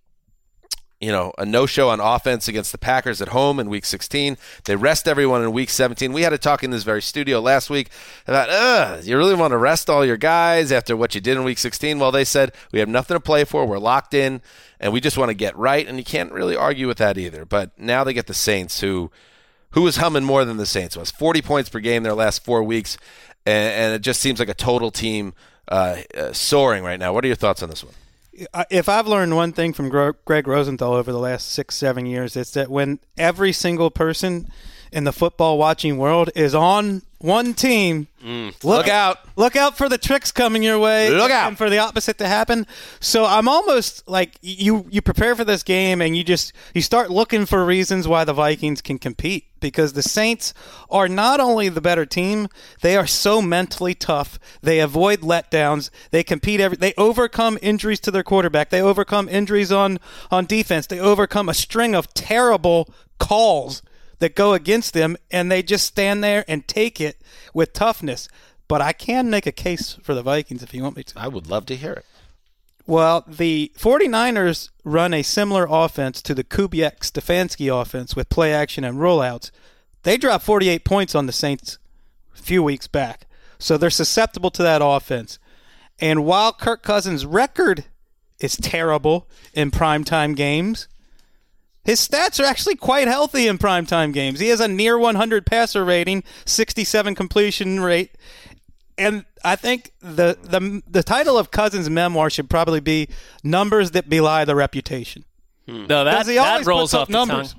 a no-show on offense against the Packers at home in Week 16. They rest everyone in Week 17. We had a talk in this very studio last week about, you really want to rest all your guys after what you did in Week 16? Well, they said, we have nothing to play for. We're locked in, and we just want to get right, and you can't really argue with that either. But now they get the Saints, who was humming more than the Saints was. 40 points per game their last 4 weeks, and it just seems like a total team soaring right now. What are your thoughts on this one? If I've learned one thing from Greg Rosenthal over the last 6-7 years, it's that when every single person in the football watching world is on one team, look out for the tricks coming your way. Look out. And for the opposite to happen. So I'm almost like you prepare for this game and you start looking for reasons why the Vikings can compete, because the Saints are not only the better team, they are so mentally tough. They avoid letdowns. They compete they overcome injuries to their quarterback. They overcome injuries on defense. They overcome a string of terrible calls that go against them, and they just stand there and take it with toughness. But I can make a case for the Vikings if you want me to. I would love to hear it. Well, the 49ers run a similar offense to the Kubiak-Stefanski offense with play action and rollouts. They dropped 48 points on the Saints a few weeks back. So they're susceptible to that offense. And while Kirk Cousins' record is terrible in primetime games, his stats are actually quite healthy in primetime games. He has a near 100 rating, 67 completion rate. And I think the title of Cousins' memoir should probably be Numbers That Belie the Reputation. No, that rolls off the numbers.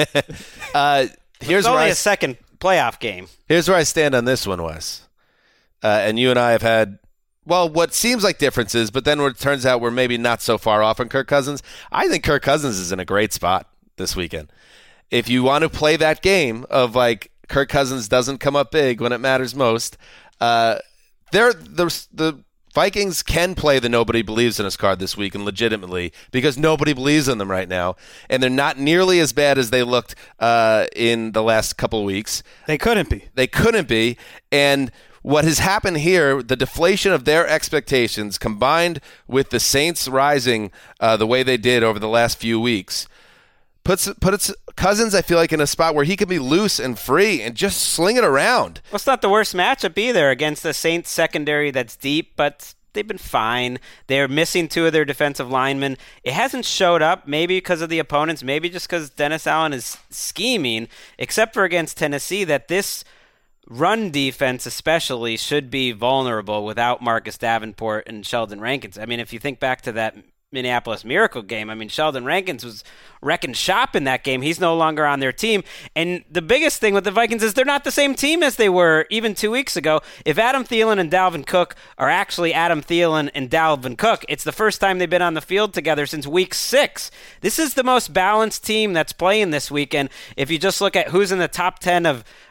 Tongue. Here's only a second playoff game. Here's where I stand on this one, Wes. And you and I have had, what seems like differences, but then it turns out we're maybe not so far off on Kirk Cousins. I think Kirk Cousins is in a great spot this weekend. If you want to play that game of like Kirk Cousins doesn't come up big when it matters most, the Vikings can play the nobody believes in us card this week, and legitimately, because nobody believes in them right now, and they're not nearly as bad as they looked in the last couple of weeks. They couldn't be. And what has happened here, the deflation of their expectations combined with the Saints rising the way they did over the last few weeks, puts Cousins, I feel like, in a spot where he can be loose and free and just sling it around. Well, it's not the worst matchup either against the Saints secondary that's deep, but they've been fine. They're missing 2 of their defensive linemen. It hasn't showed up, maybe because of the opponents, maybe just because Dennis Allen is scheming, except for against Tennessee, that this run defense especially should be vulnerable without Marcus Davenport and Sheldon Rankins. I mean, if you think back to that Minneapolis Miracle game, I mean, Sheldon Rankins was wrecking shop in that game. He's no longer on their team. And the biggest thing with the Vikings is they're not the same team as they were even 2 weeks ago. If Adam Thielen and Dalvin Cook are actually Adam Thielen and Dalvin Cook, it's the first time they've been on the field together since week 6. This is the most balanced team that's playing this weekend. If you just look at who's in the top 10 of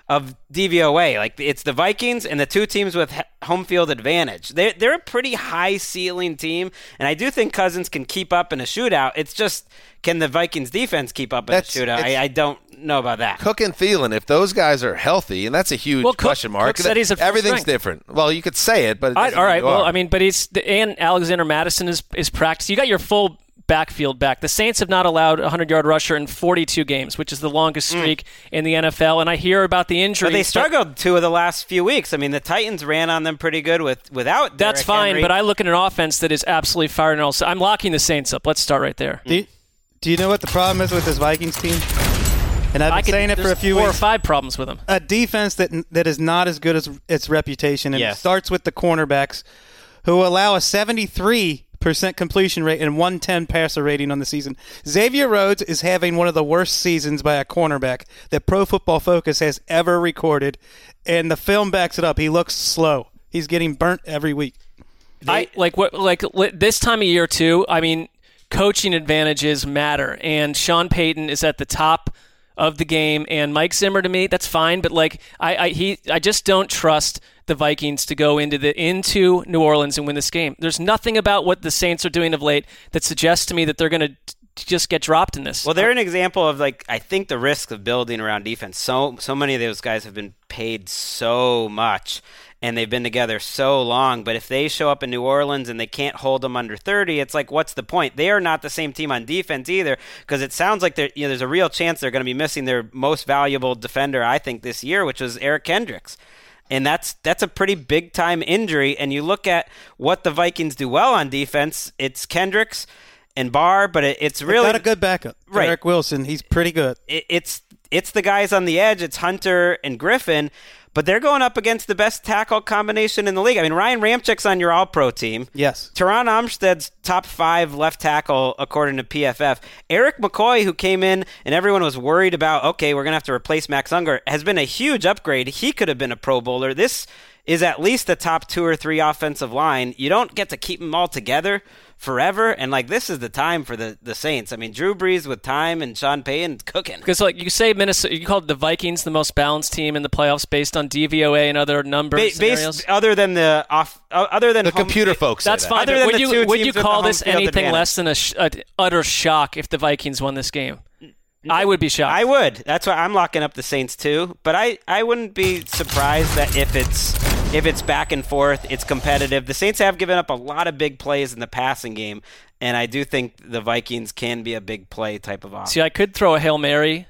of DVOA. Like, it's the Vikings and the two teams with home field advantage. They're a pretty high ceiling team, and I do think Cousins can keep up in a shootout. It's just, can the Vikings defense keep up in a shootout? I don't know about that. Cook and Thielen, if those guys are healthy, and that's a huge question mark. Cook said he's at full everything's strength. Different. Well, you could say it, but it all right. Well, are. I mean, but and Alexander Madison is practiced. You got your full backfield back. The Saints have not allowed a 100-yard rusher in 42 games, which is the longest streak in the NFL. And I hear about the injuries. But they struggled 2 of the last few weeks. I mean, the Titans ran on them pretty good without That's Derrick fine, Henry. but I look at an offense that is absolutely firing all. So I'm locking the Saints up. Let's start right there. Do you know what the problem is with this Vikings team? And I've been saying it for a few weeks. 4 or 5 problems with them. A defense that is not as good as its reputation, and it starts with the cornerbacks, who allow a 73% completion rate and 110 passer rating on the season. Xavier Rhodes is having one of the worst seasons by a cornerback that Pro Football Focus has ever recorded, and the film backs it up. He looks slow. He's getting burnt every week. This time of year too. I mean, coaching advantages matter, and Sean Payton is at the top of the game, and Mike Zimmer, to me, that's fine, but I just don't trust the Vikings to go into New Orleans and win this game. There's nothing about what the Saints are doing of late that suggests to me that they're going to just get dropped in this. Well, they're an example of, I think the risk of building around defense. So many of those guys have been paid so much, and they've been together so long. But if they show up in New Orleans and they can't hold them under 30, it's like, what's the point? They are not the same team on defense either, because it sounds like there's a real chance they're going to be missing their most valuable defender, I think, this year, which was Eric Kendricks. And that's a pretty big-time injury. And you look at what the Vikings do well on defense, it's Kendricks and Barr, but it's really... They've got a good backup. Right. Eric Wilson, he's pretty good. It's the guys on the edge. It's Hunter and Griffin, but they're going up against the best tackle combination in the league. I mean, Ryan Ramchek's on your All-Pro team. Yes. Teron Armstead's top 5 left tackle, according to PFF. Eric McCoy, who came in and everyone was worried about, okay, we're going to have to replace Max Unger, has been a huge upgrade. He could have been a Pro Bowler. This is at least the top 2 or 3 offensive line. You don't get to keep them all together forever, and this is the time for the Saints. I mean, Drew Brees with time and Sean Payton cooking. Because you say Minnesota, you called the Vikings the most balanced team in the playoffs based on DVOA and other numbers. Scenarios. Other than the computer folks. That's fine. Other than would you call this anything advantage. less than an utter shock if the Vikings won this game? I would be shocked. I would. That's why I'm locking up the Saints too. But I wouldn't be surprised that if it's back and forth, it's competitive. The Saints have given up a lot of big plays in the passing game, and I do think the Vikings can be a big play type of offense. See, I could throw a Hail Mary,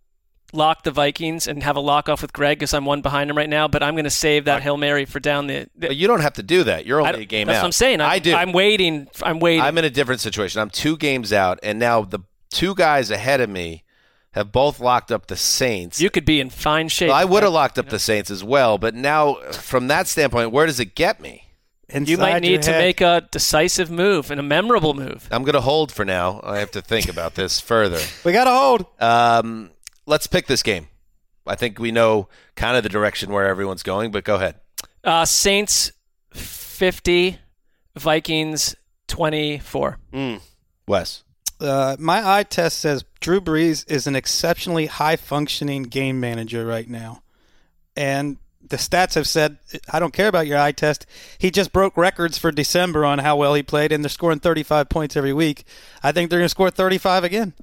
lock the Vikings, and have a lock-off with Greg because I'm one behind him right now, but I'm going to save that Hail Mary for down the But you don't have to do that. You're only a game out. That's what I'm saying. I do. I'm waiting. I'm in a different situation. I'm 2 games out, and now the 2 guys ahead of me have both locked up the Saints. You could be in fine shape. Well, I would have locked up the Saints as well, but now from that standpoint, where does it get me? You might need to make a decisive move and a memorable move. I'm going to hold for now. I have to think about this further. We got to hold. Let's pick this game. I think we know kind of the direction where everyone's going, but go ahead. Saints 50, Vikings 24. Wes. My eye test says Drew Brees is an exceptionally high-functioning game manager right now. And the stats have said, I don't care about your eye test. He just broke records for December on how well he played, and they're scoring 35 points every week. I think they're going to score 35 again.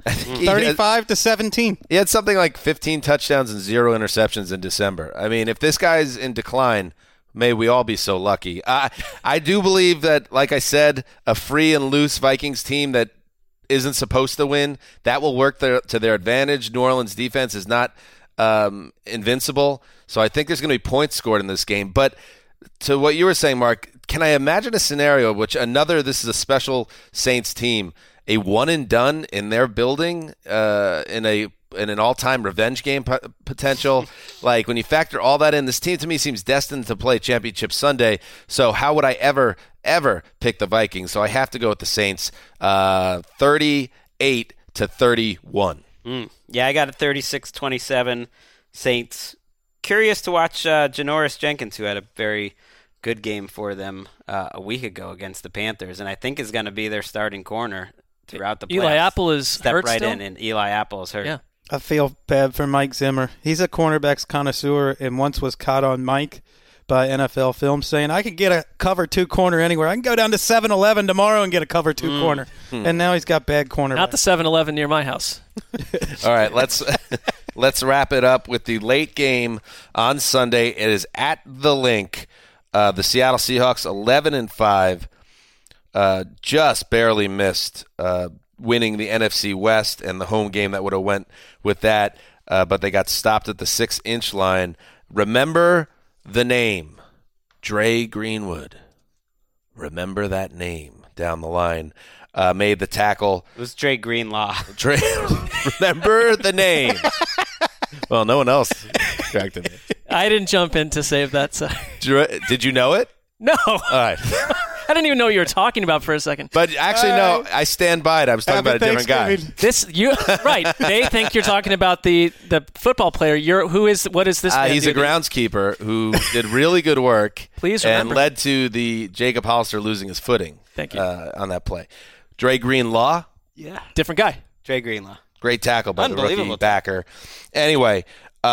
35-17. He had something like 15 touchdowns and 0 interceptions in December. I mean, if this guy's in decline, may we all be so lucky. I do believe that, like I said, a free and loose Vikings team that isn't supposed to win, that will work to their advantage. New Orleans defense is not invincible, so I think there's going to be points scored in this game. But to what you were saying, Mark, can I imagine a scenario which this is a special Saints team, a one and done in their building in an all-time revenge game potential? Like, when you factor all that in, this team to me seems destined to play Championship Sunday. So how would I ever pick the Vikings? So I have to go with the Saints, 38-31. Yeah, I got a 36-27 Saints. Curious to watch Janoris Jenkins, who had a very good game for them a week ago against the Panthers, and I think is going to be their starting corner throughout the playoffs. Eli Apple is Step hurt right still? in, and Eli Apple is hurt. Yeah. I feel bad for Mike Zimmer. He's a cornerbacks connoisseur and once was caught on Mike by NFL Film saying, I could get a cover 2 corner anywhere. I can go down to 7-Eleven tomorrow and get a cover 2 corner. And now he's got bad cornerbacks. Not the 7-Eleven near my house. All right, let's wrap it up with the late game on Sunday. It is at the Link. The Seattle Seahawks 11-5, just barely missed winning the NFC West and the home game that would have went with that, but they got stopped at the 6-inch line. Remember the name, Dre Greenwood. Remember that name down the line. Made the tackle. It was Dre Greenlaw. Remember the name. Well, no one else corrected me. I didn't jump in to save that. So. Did you know it? No. All right. I didn't even know what you were talking about for a second. But actually, no, I stand by it. I was talking about a different guy. Right. They think you're talking about the football player. What is this man he's a do? groundskeeper who did really good work. Please remember. And led to the Jacob Hollister losing his footing. Thank you. On that play. Dre Greenlaw. Yeah. Different guy. Dre Greenlaw. Great tackle by the rookie backer. Anyway,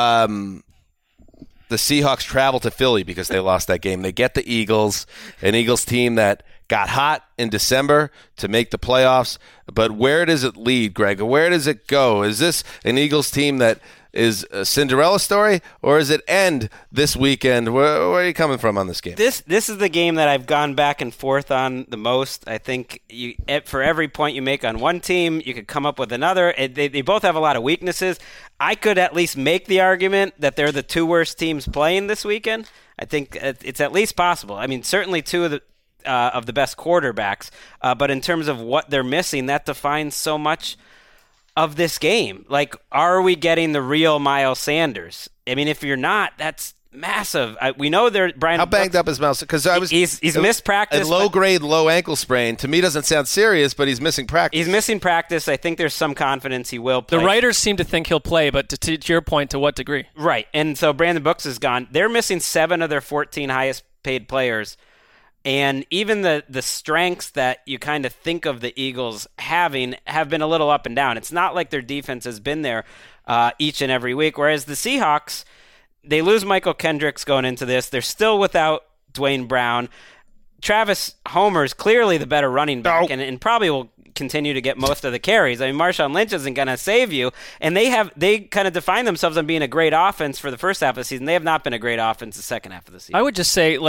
the Seahawks travel to Philly because they lost that game. They get the Eagles, an Eagles team that got hot in December to make the playoffs. But where does it lead, Greg? Where does it go? Is this an Eagles team that is a Cinderella story, or does it end this weekend? Where are you coming from on this game? This is the game that I've gone back and forth on the most. I think for every point you make on one team, you could come up with another. They both have a lot of weaknesses. I could at least make the argument that they're the 2 worst teams playing this weekend. I think it's at least possible. I mean, certainly 2 of the best quarterbacks, but in terms of what they're missing, that defines so much of this game. Like, are we getting the real Miles Sanders? I mean, if you're not, that's massive. We know they're Brian. How banged up is Miles? Because he's missed practice. A low-grade, low ankle sprain. To me, doesn't sound serious, but he's missing practice. He's missing practice. I think there's some confidence he will play. The writers seem to think he'll play, but to your point, to what degree? Right. And so Brandon Brooks is gone. They're missing 7 of their 14 highest-paid players. And even the strengths that you kind of think of the Eagles having have been a little up and down. It's not like their defense has been there each and every week. Whereas the Seahawks, they lose Michael Kendricks going into this. They're still without Dwayne Brown. Travis Homer's clearly the better running back and probably will continue to get most of the carries. I mean, Marshawn Lynch isn't going to save you. And they kind of define themselves on being a great offense for the first half of the season. They have not been a great offense the second half of the season. I would just say,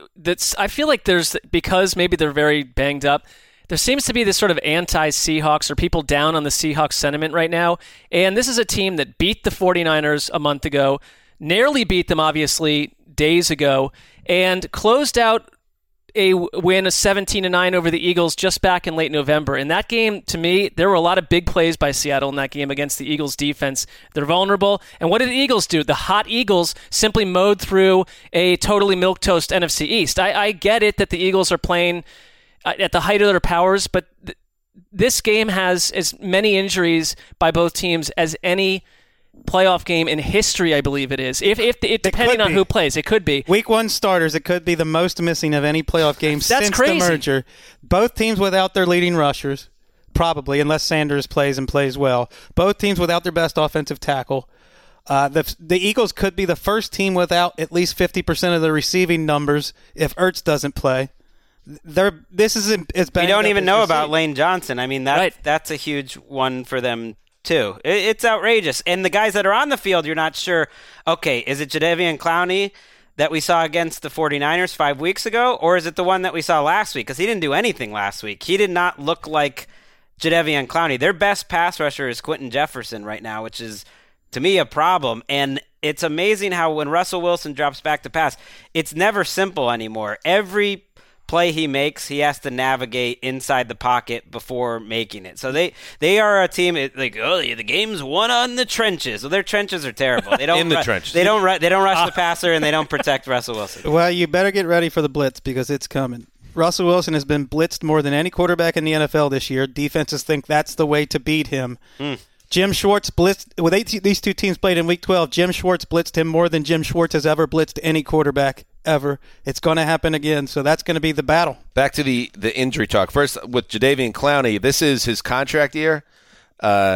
I feel like because maybe they're very banged up, there seems to be this sort of anti-Seahawks or people down on the Seahawks sentiment right now. And this is a team that beat the 49ers a month ago, narrowly beat them, obviously, days ago, and closed out a win of 17-9 over the Eagles just back in late November. In that game, to me, there were a lot of big plays by Seattle in that game against the Eagles defense. They're vulnerable. And what did the Eagles do? The hot Eagles simply mowed through a totally milquetoast NFC East. I get it that the Eagles are playing at the height of their powers, but this game has as many injuries by both teams as any playoff game in history, I believe it is. Depending on who plays, it could be. Week 1 starters, it could be the most missing of any playoff game since the merger. Both teams without their leading rushers, probably, unless Sanders plays and plays well. Both teams without their best offensive tackle. The Eagles could be the first team without at least 50% of the receiving numbers if Ertz doesn't play. This isn't as bad. We don't even know about Lane Johnson. I mean, that's a huge one for them too. It's outrageous. And the guys that are on the field, you're not sure, okay, is it Jadeveon Clowney that we saw against the 49ers 5 weeks ago, or is it the one that we saw last week? Because he didn't do anything last week. He did not look like Jadeveon Clowney. Their best pass rusher is Quentin Jefferson right now, which is, to me, a problem. And it's amazing how when Russell Wilson drops back to pass, it's never simple anymore. Every play he makes, he has to navigate inside the pocket before making it. So they are a team like, the game's won on the trenches. Well, their trenches are terrible. They don't in the trenches. They don't rush the passer, and they don't protect Russell Wilson. Well, you better get ready for the blitz because it's coming. Russell Wilson has been blitzed more than any quarterback in the NFL this year. Defenses think that's the way to beat him. Jim Schwartz blitzed – these 2 teams played in Week 12. Jim Schwartz blitzed him more than Jim Schwartz has ever blitzed any quarterback ever. It's going to happen again, so that's going to be the battle. Back to the injury talk. First, with Jadeveon Clowney, this is his contract year.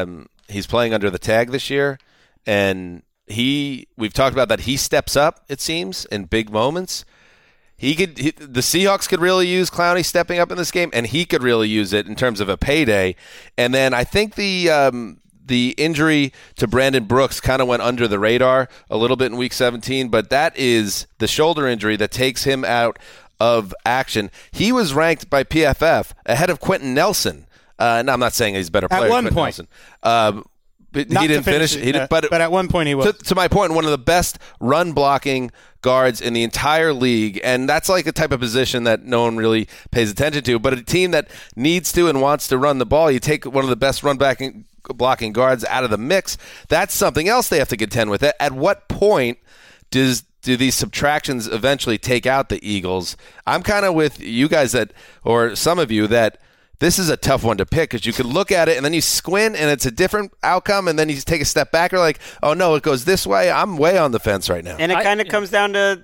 He's playing under the tag this year, and we've talked about that. He steps up, it seems, in big moments. The Seahawks could really use Clowney stepping up in this game, and he could really use it in terms of a payday. And then I think the injury to Brandon Brooks kind of went under the radar a little bit in Week 17, but that is the shoulder injury that takes him out of action. He was ranked by PFF ahead of Quentin Nelson. No, I'm not saying he's a better player at one than Quentin point. Nelson. But he didn't finish. But at one point he was. To my point, one of the best run blocking guards in the entire league, and that's like a type of position that no one really pays attention to. But a team that needs to and wants to run the ball, you take one of the best run blocking guards out of the mix. That's something else they have to contend with. At what point do these subtractions eventually take out the Eagles? I'm kind of with you guys or some of you that this is a tough one to pick because you could look at it and then you squint and it's a different outcome, and then you take a step back or like, oh no, it goes this way. I'm way on the fence right now. And it kind of comes down to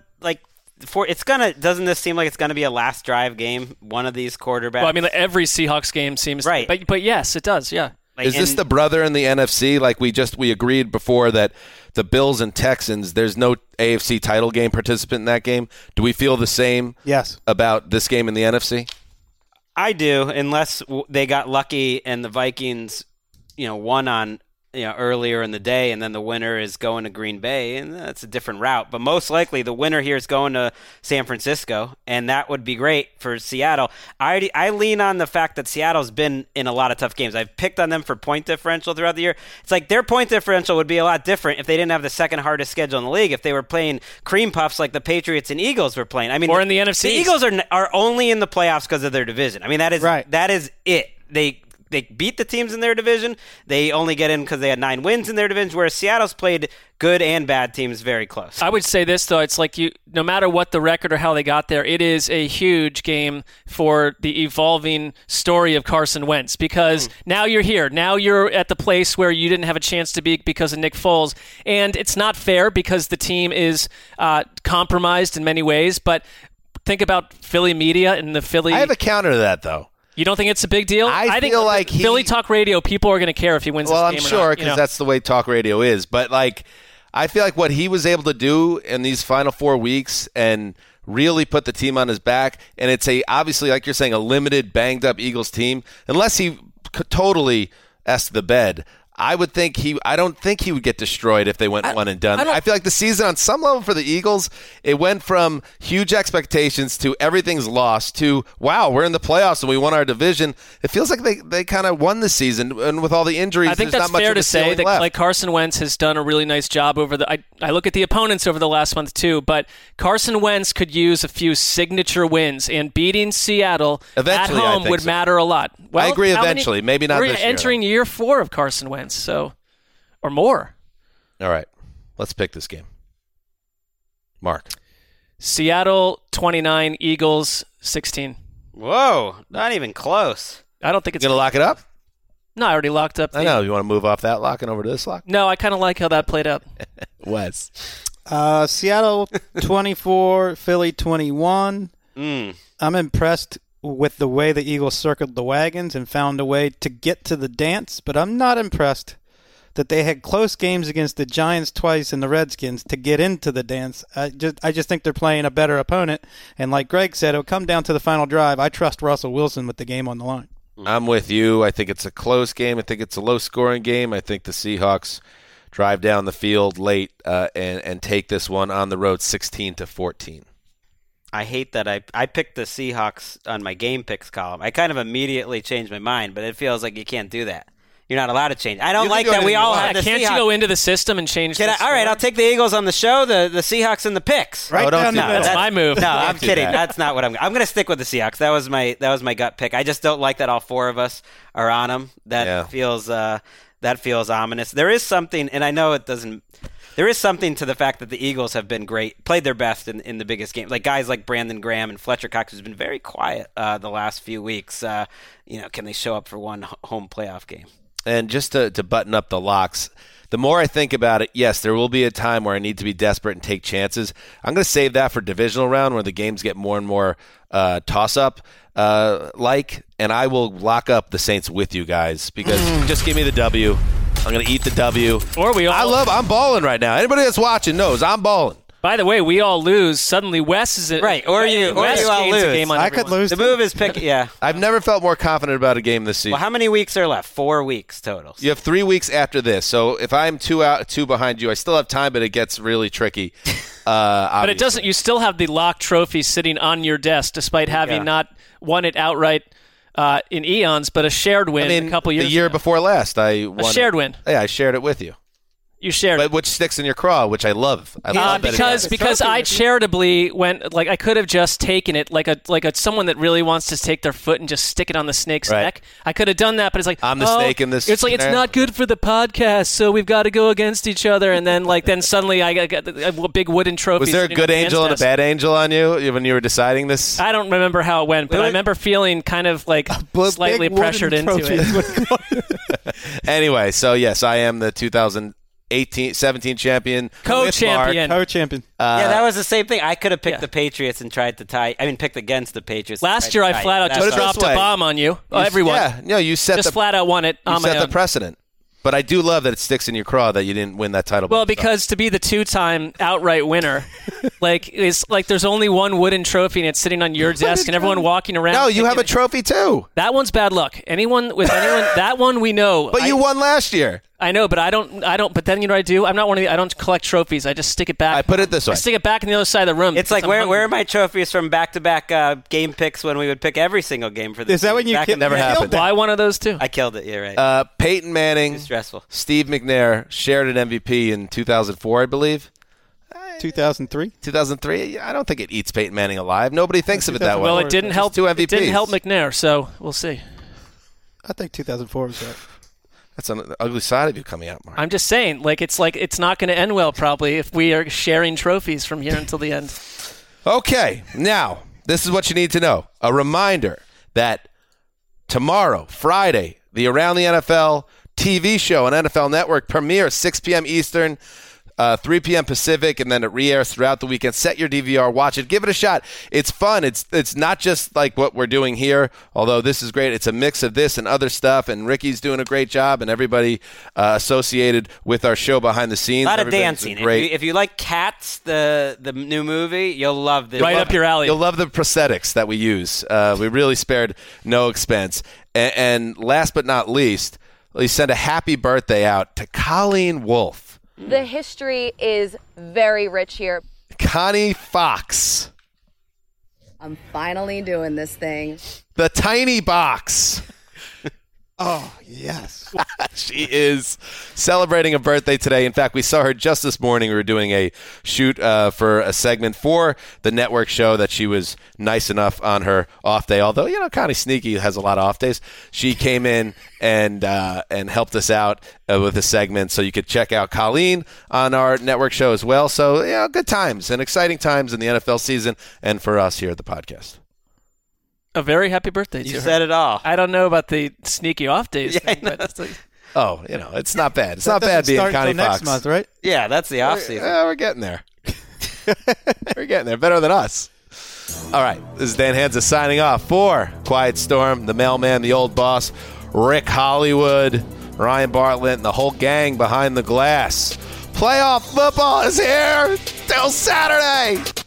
doesn't this seem like it's gonna be a last drive game? One of these quarterbacks. Well, I mean, every Seahawks game seems right, but yes, it does. Yeah. Is this the brother in the NFC? Like we agreed before that the Bills and Texans, there's no AFC title game participant in that game. Do we feel the same? Yes. About this game in the NFC? I do, unless they got lucky and the Vikings, won on earlier in the day, and then the winner is going to Green Bay, and that's a different route. But most likely, the winner here is going to San Francisco, and that would be great for Seattle. I lean on the fact that Seattle's been in a lot of tough games. I've picked on them for point differential throughout the year. It's like their point differential would be a lot different if they didn't have the second hardest schedule in the league. If they were playing cream puffs like the Patriots and Eagles were playing. I mean, or in the NFC, the Eagles are only in the playoffs because of their division. I mean, that is right. That is it. They beat the teams in their division. They only get in because they had 9 wins in their division, whereas Seattle's played good and bad teams very close. I would say this, though. It's like no matter what the record or how they got there, it is a huge game for the evolving story of Carson Wentz because now you're here. Now you're at the place where you didn't have a chance to be because of Nick Foles. And it's not fair because the team is compromised in many ways, but think about Philly media and the Philly... I have a counter to that, though. You don't think it's a big deal? I think feel like Philly talk radio, people are going to care if he wins this game or not. Well, I'm sure, because that's the way talk radio is. But, I feel like what he was able to do in these final 4 weeks and really put the team on his back, and it's obviously, like you're saying, a limited, banged-up Eagles team, unless he totally S-ed the bed. I don't think he would get destroyed if they went one and done. I feel like the season on some level for the Eagles, it went from huge expectations to everything's lost to, wow, we're in the playoffs and we won our division. It feels like they kind of won the season, and with all the injuries, I think there's that's not much fair to say that left. Carson Wentz has done a really nice job over I look at the opponents over the last month too, but Carson Wentz could use a few signature wins, and beating Seattle eventually, at home would matter a lot. Well, I agree eventually, maybe not this year. We're entering year 4 of Carson Wentz. Or more. All right. Let's pick this game. Mark. Seattle 29, Eagles 16. Whoa, not even close. I don't think it's going to lock it up? No, I already locked up. I know. You want to move off that lock and over to this lock? No, I kind of like how that played out. Wes. Seattle 24, Philly 21. I'm impressed with the way the Eagles circled the wagons and found a way to get to the dance, but I'm not impressed that they had close games against the Giants twice and the Redskins to get into the dance. I just think they're playing a better opponent, and like Greg said, it'll come down to the final drive. I trust Russell Wilson with the game on the line. I'm with you. I think it's a close game. I think it's a low-scoring game. I think the Seahawks drive down the field late and take this one on the road 16-14. I hate that I picked the Seahawks on my game picks column. I kind of immediately changed my mind, but it feels like you can't do that. You're not allowed to change. I don't like that we all have the Can't Seahawks. You go into the system and change the All right, I'll take the Eagles on the show, the Seahawks and the picks. Right down the middle. That's my move. No, I'm kidding. That's not what I'm going to stick with the Seahawks. That was my gut pick. I just don't like that all 4 of us are on them. That feels ominous. There is something, and I know it doesn't. There is something to the fact that the Eagles have been great, played their best in the biggest game. Like guys like Brandon Graham and Fletcher Cox, who's been very quiet the last few weeks. Can they show up for one home playoff game? And just to button up the locks, the more I think about it, yes, there will be a time where I need to be desperate and take chances. I'm going to save that for divisional round where the games get more and more toss-up and I will lock up the Saints with you guys because just give me the W. I'm going to eat the W. Or we all. I'm balling right now. Anybody that's watching knows I'm balling. By the way, we all lose. Suddenly, Wes is right. Or you all gains lose. A game on I could lose. The move is pick. Yeah. I've never felt more confident about a game this season. Well, how many weeks are left? 4 weeks total. You have 3 weeks after this. So if I'm 2 behind you, I still have time, but it gets really tricky. But it doesn't. You still have the locked trophy sitting on your desk, despite having not won it outright in eons, but a shared win a couple years ago. The year before last, I won. A shared win. Yeah, I shared it with you. You shared it. Which sticks in your craw, which I love. Because I charitably went, like, I could have just taken it like a someone that really wants to take their foot and just stick it on the snake's neck. I could have done that, but it's like, I'm the snake in this. It's like, it's not good for the podcast, so we've got to go against each other. And then suddenly I got a big wooden trophy. Was there a good angel and a bad angel on you when you were deciding this? I don't remember how it went, but I remember feeling kind of like slightly pressured into it. Anyway, so yes, I am the 2017 champion. Co-champion. Co-champion. Yeah, that was the same thing. I could have picked the Patriots and tried to tie. I mean, picked against the Patriots. Last year, I flat out just dropped a bomb on you. Everyone. Yeah, no, you set flat out won it. You set the precedent. But I do love that it sticks in your craw that you didn't win that title. Well, because to be the 2-time outright winner, it's like there's only one wooden trophy and it's sitting on your desk and everyone walking around. No, you have a trophy too. That one's bad luck. Anyone that one we know. But you won last year. I know, but I don't. But then you know what I do? I'm not one of the. I don't collect trophies. I just stick it back. I put it this way. I stick it back in the other side of the room. It's like where are my trophies from back-to-back game picks when we would pick every single game for this? Is that when you never happened? Buy one of those too. I killed it. You're right. Peyton Manning, too stressful. Steve McNair shared an MVP in 2004, I believe. 2003. 2003. I don't think it eats Peyton Manning alive. Nobody thinks of it that way. Well, it didn't help. 2 MVPs. It didn't help McNair, so we'll see. I think 2004 was right. That's an ugly side of you coming out, Mark. I'm just saying, it's not going to end well probably if we are sharing trophies from here until the end. Okay, now this is what you need to know. A reminder that tomorrow, Friday, the Around the NFL TV show on NFL Network premieres 6 p.m. Eastern, 3 p.m. Pacific, and then it re-airs throughout the weekend. Set your DVR, watch it, give it a shot. It's fun. It's not just like what we're doing here, although this is great. It's a mix of this and other stuff, and Ricky's doing a great job, and everybody associated with our show behind the scenes. A lot of dancing. If you like Cats, the new movie, you'll love this. Right up your alley. You'll love the prosthetics that we use. We really spared no expense. And last but not least, we send a happy birthday out to Colleen Wolfe. The history is very rich here. Connie Fox. I'm finally doing this thing. The tiny box. Oh, yes. She is celebrating a birthday today. In fact, we saw her just this morning. We were doing a shoot for a segment for the network show that she was nice enough on her off day. Although, Connie Sneaky has a lot of off days. She came in and helped us out with a segment. So you could check out Colleen on our network show as well. So, good times and exciting times in the NFL season and for us here at the podcast. A very happy birthday to her. You said it all. I don't know about the sneaky off days thing, but it's not bad. It's not bad being Connie Fox. Next month, right? Yeah, that's the off season. We're getting there. We're getting there. Better than us. All right, this is Dan Hansa signing off for Quiet Storm, the mailman, the old boss, Rick Hollywood, Ryan Bartlett, and the whole gang behind the glass. Playoff football is here till Saturday.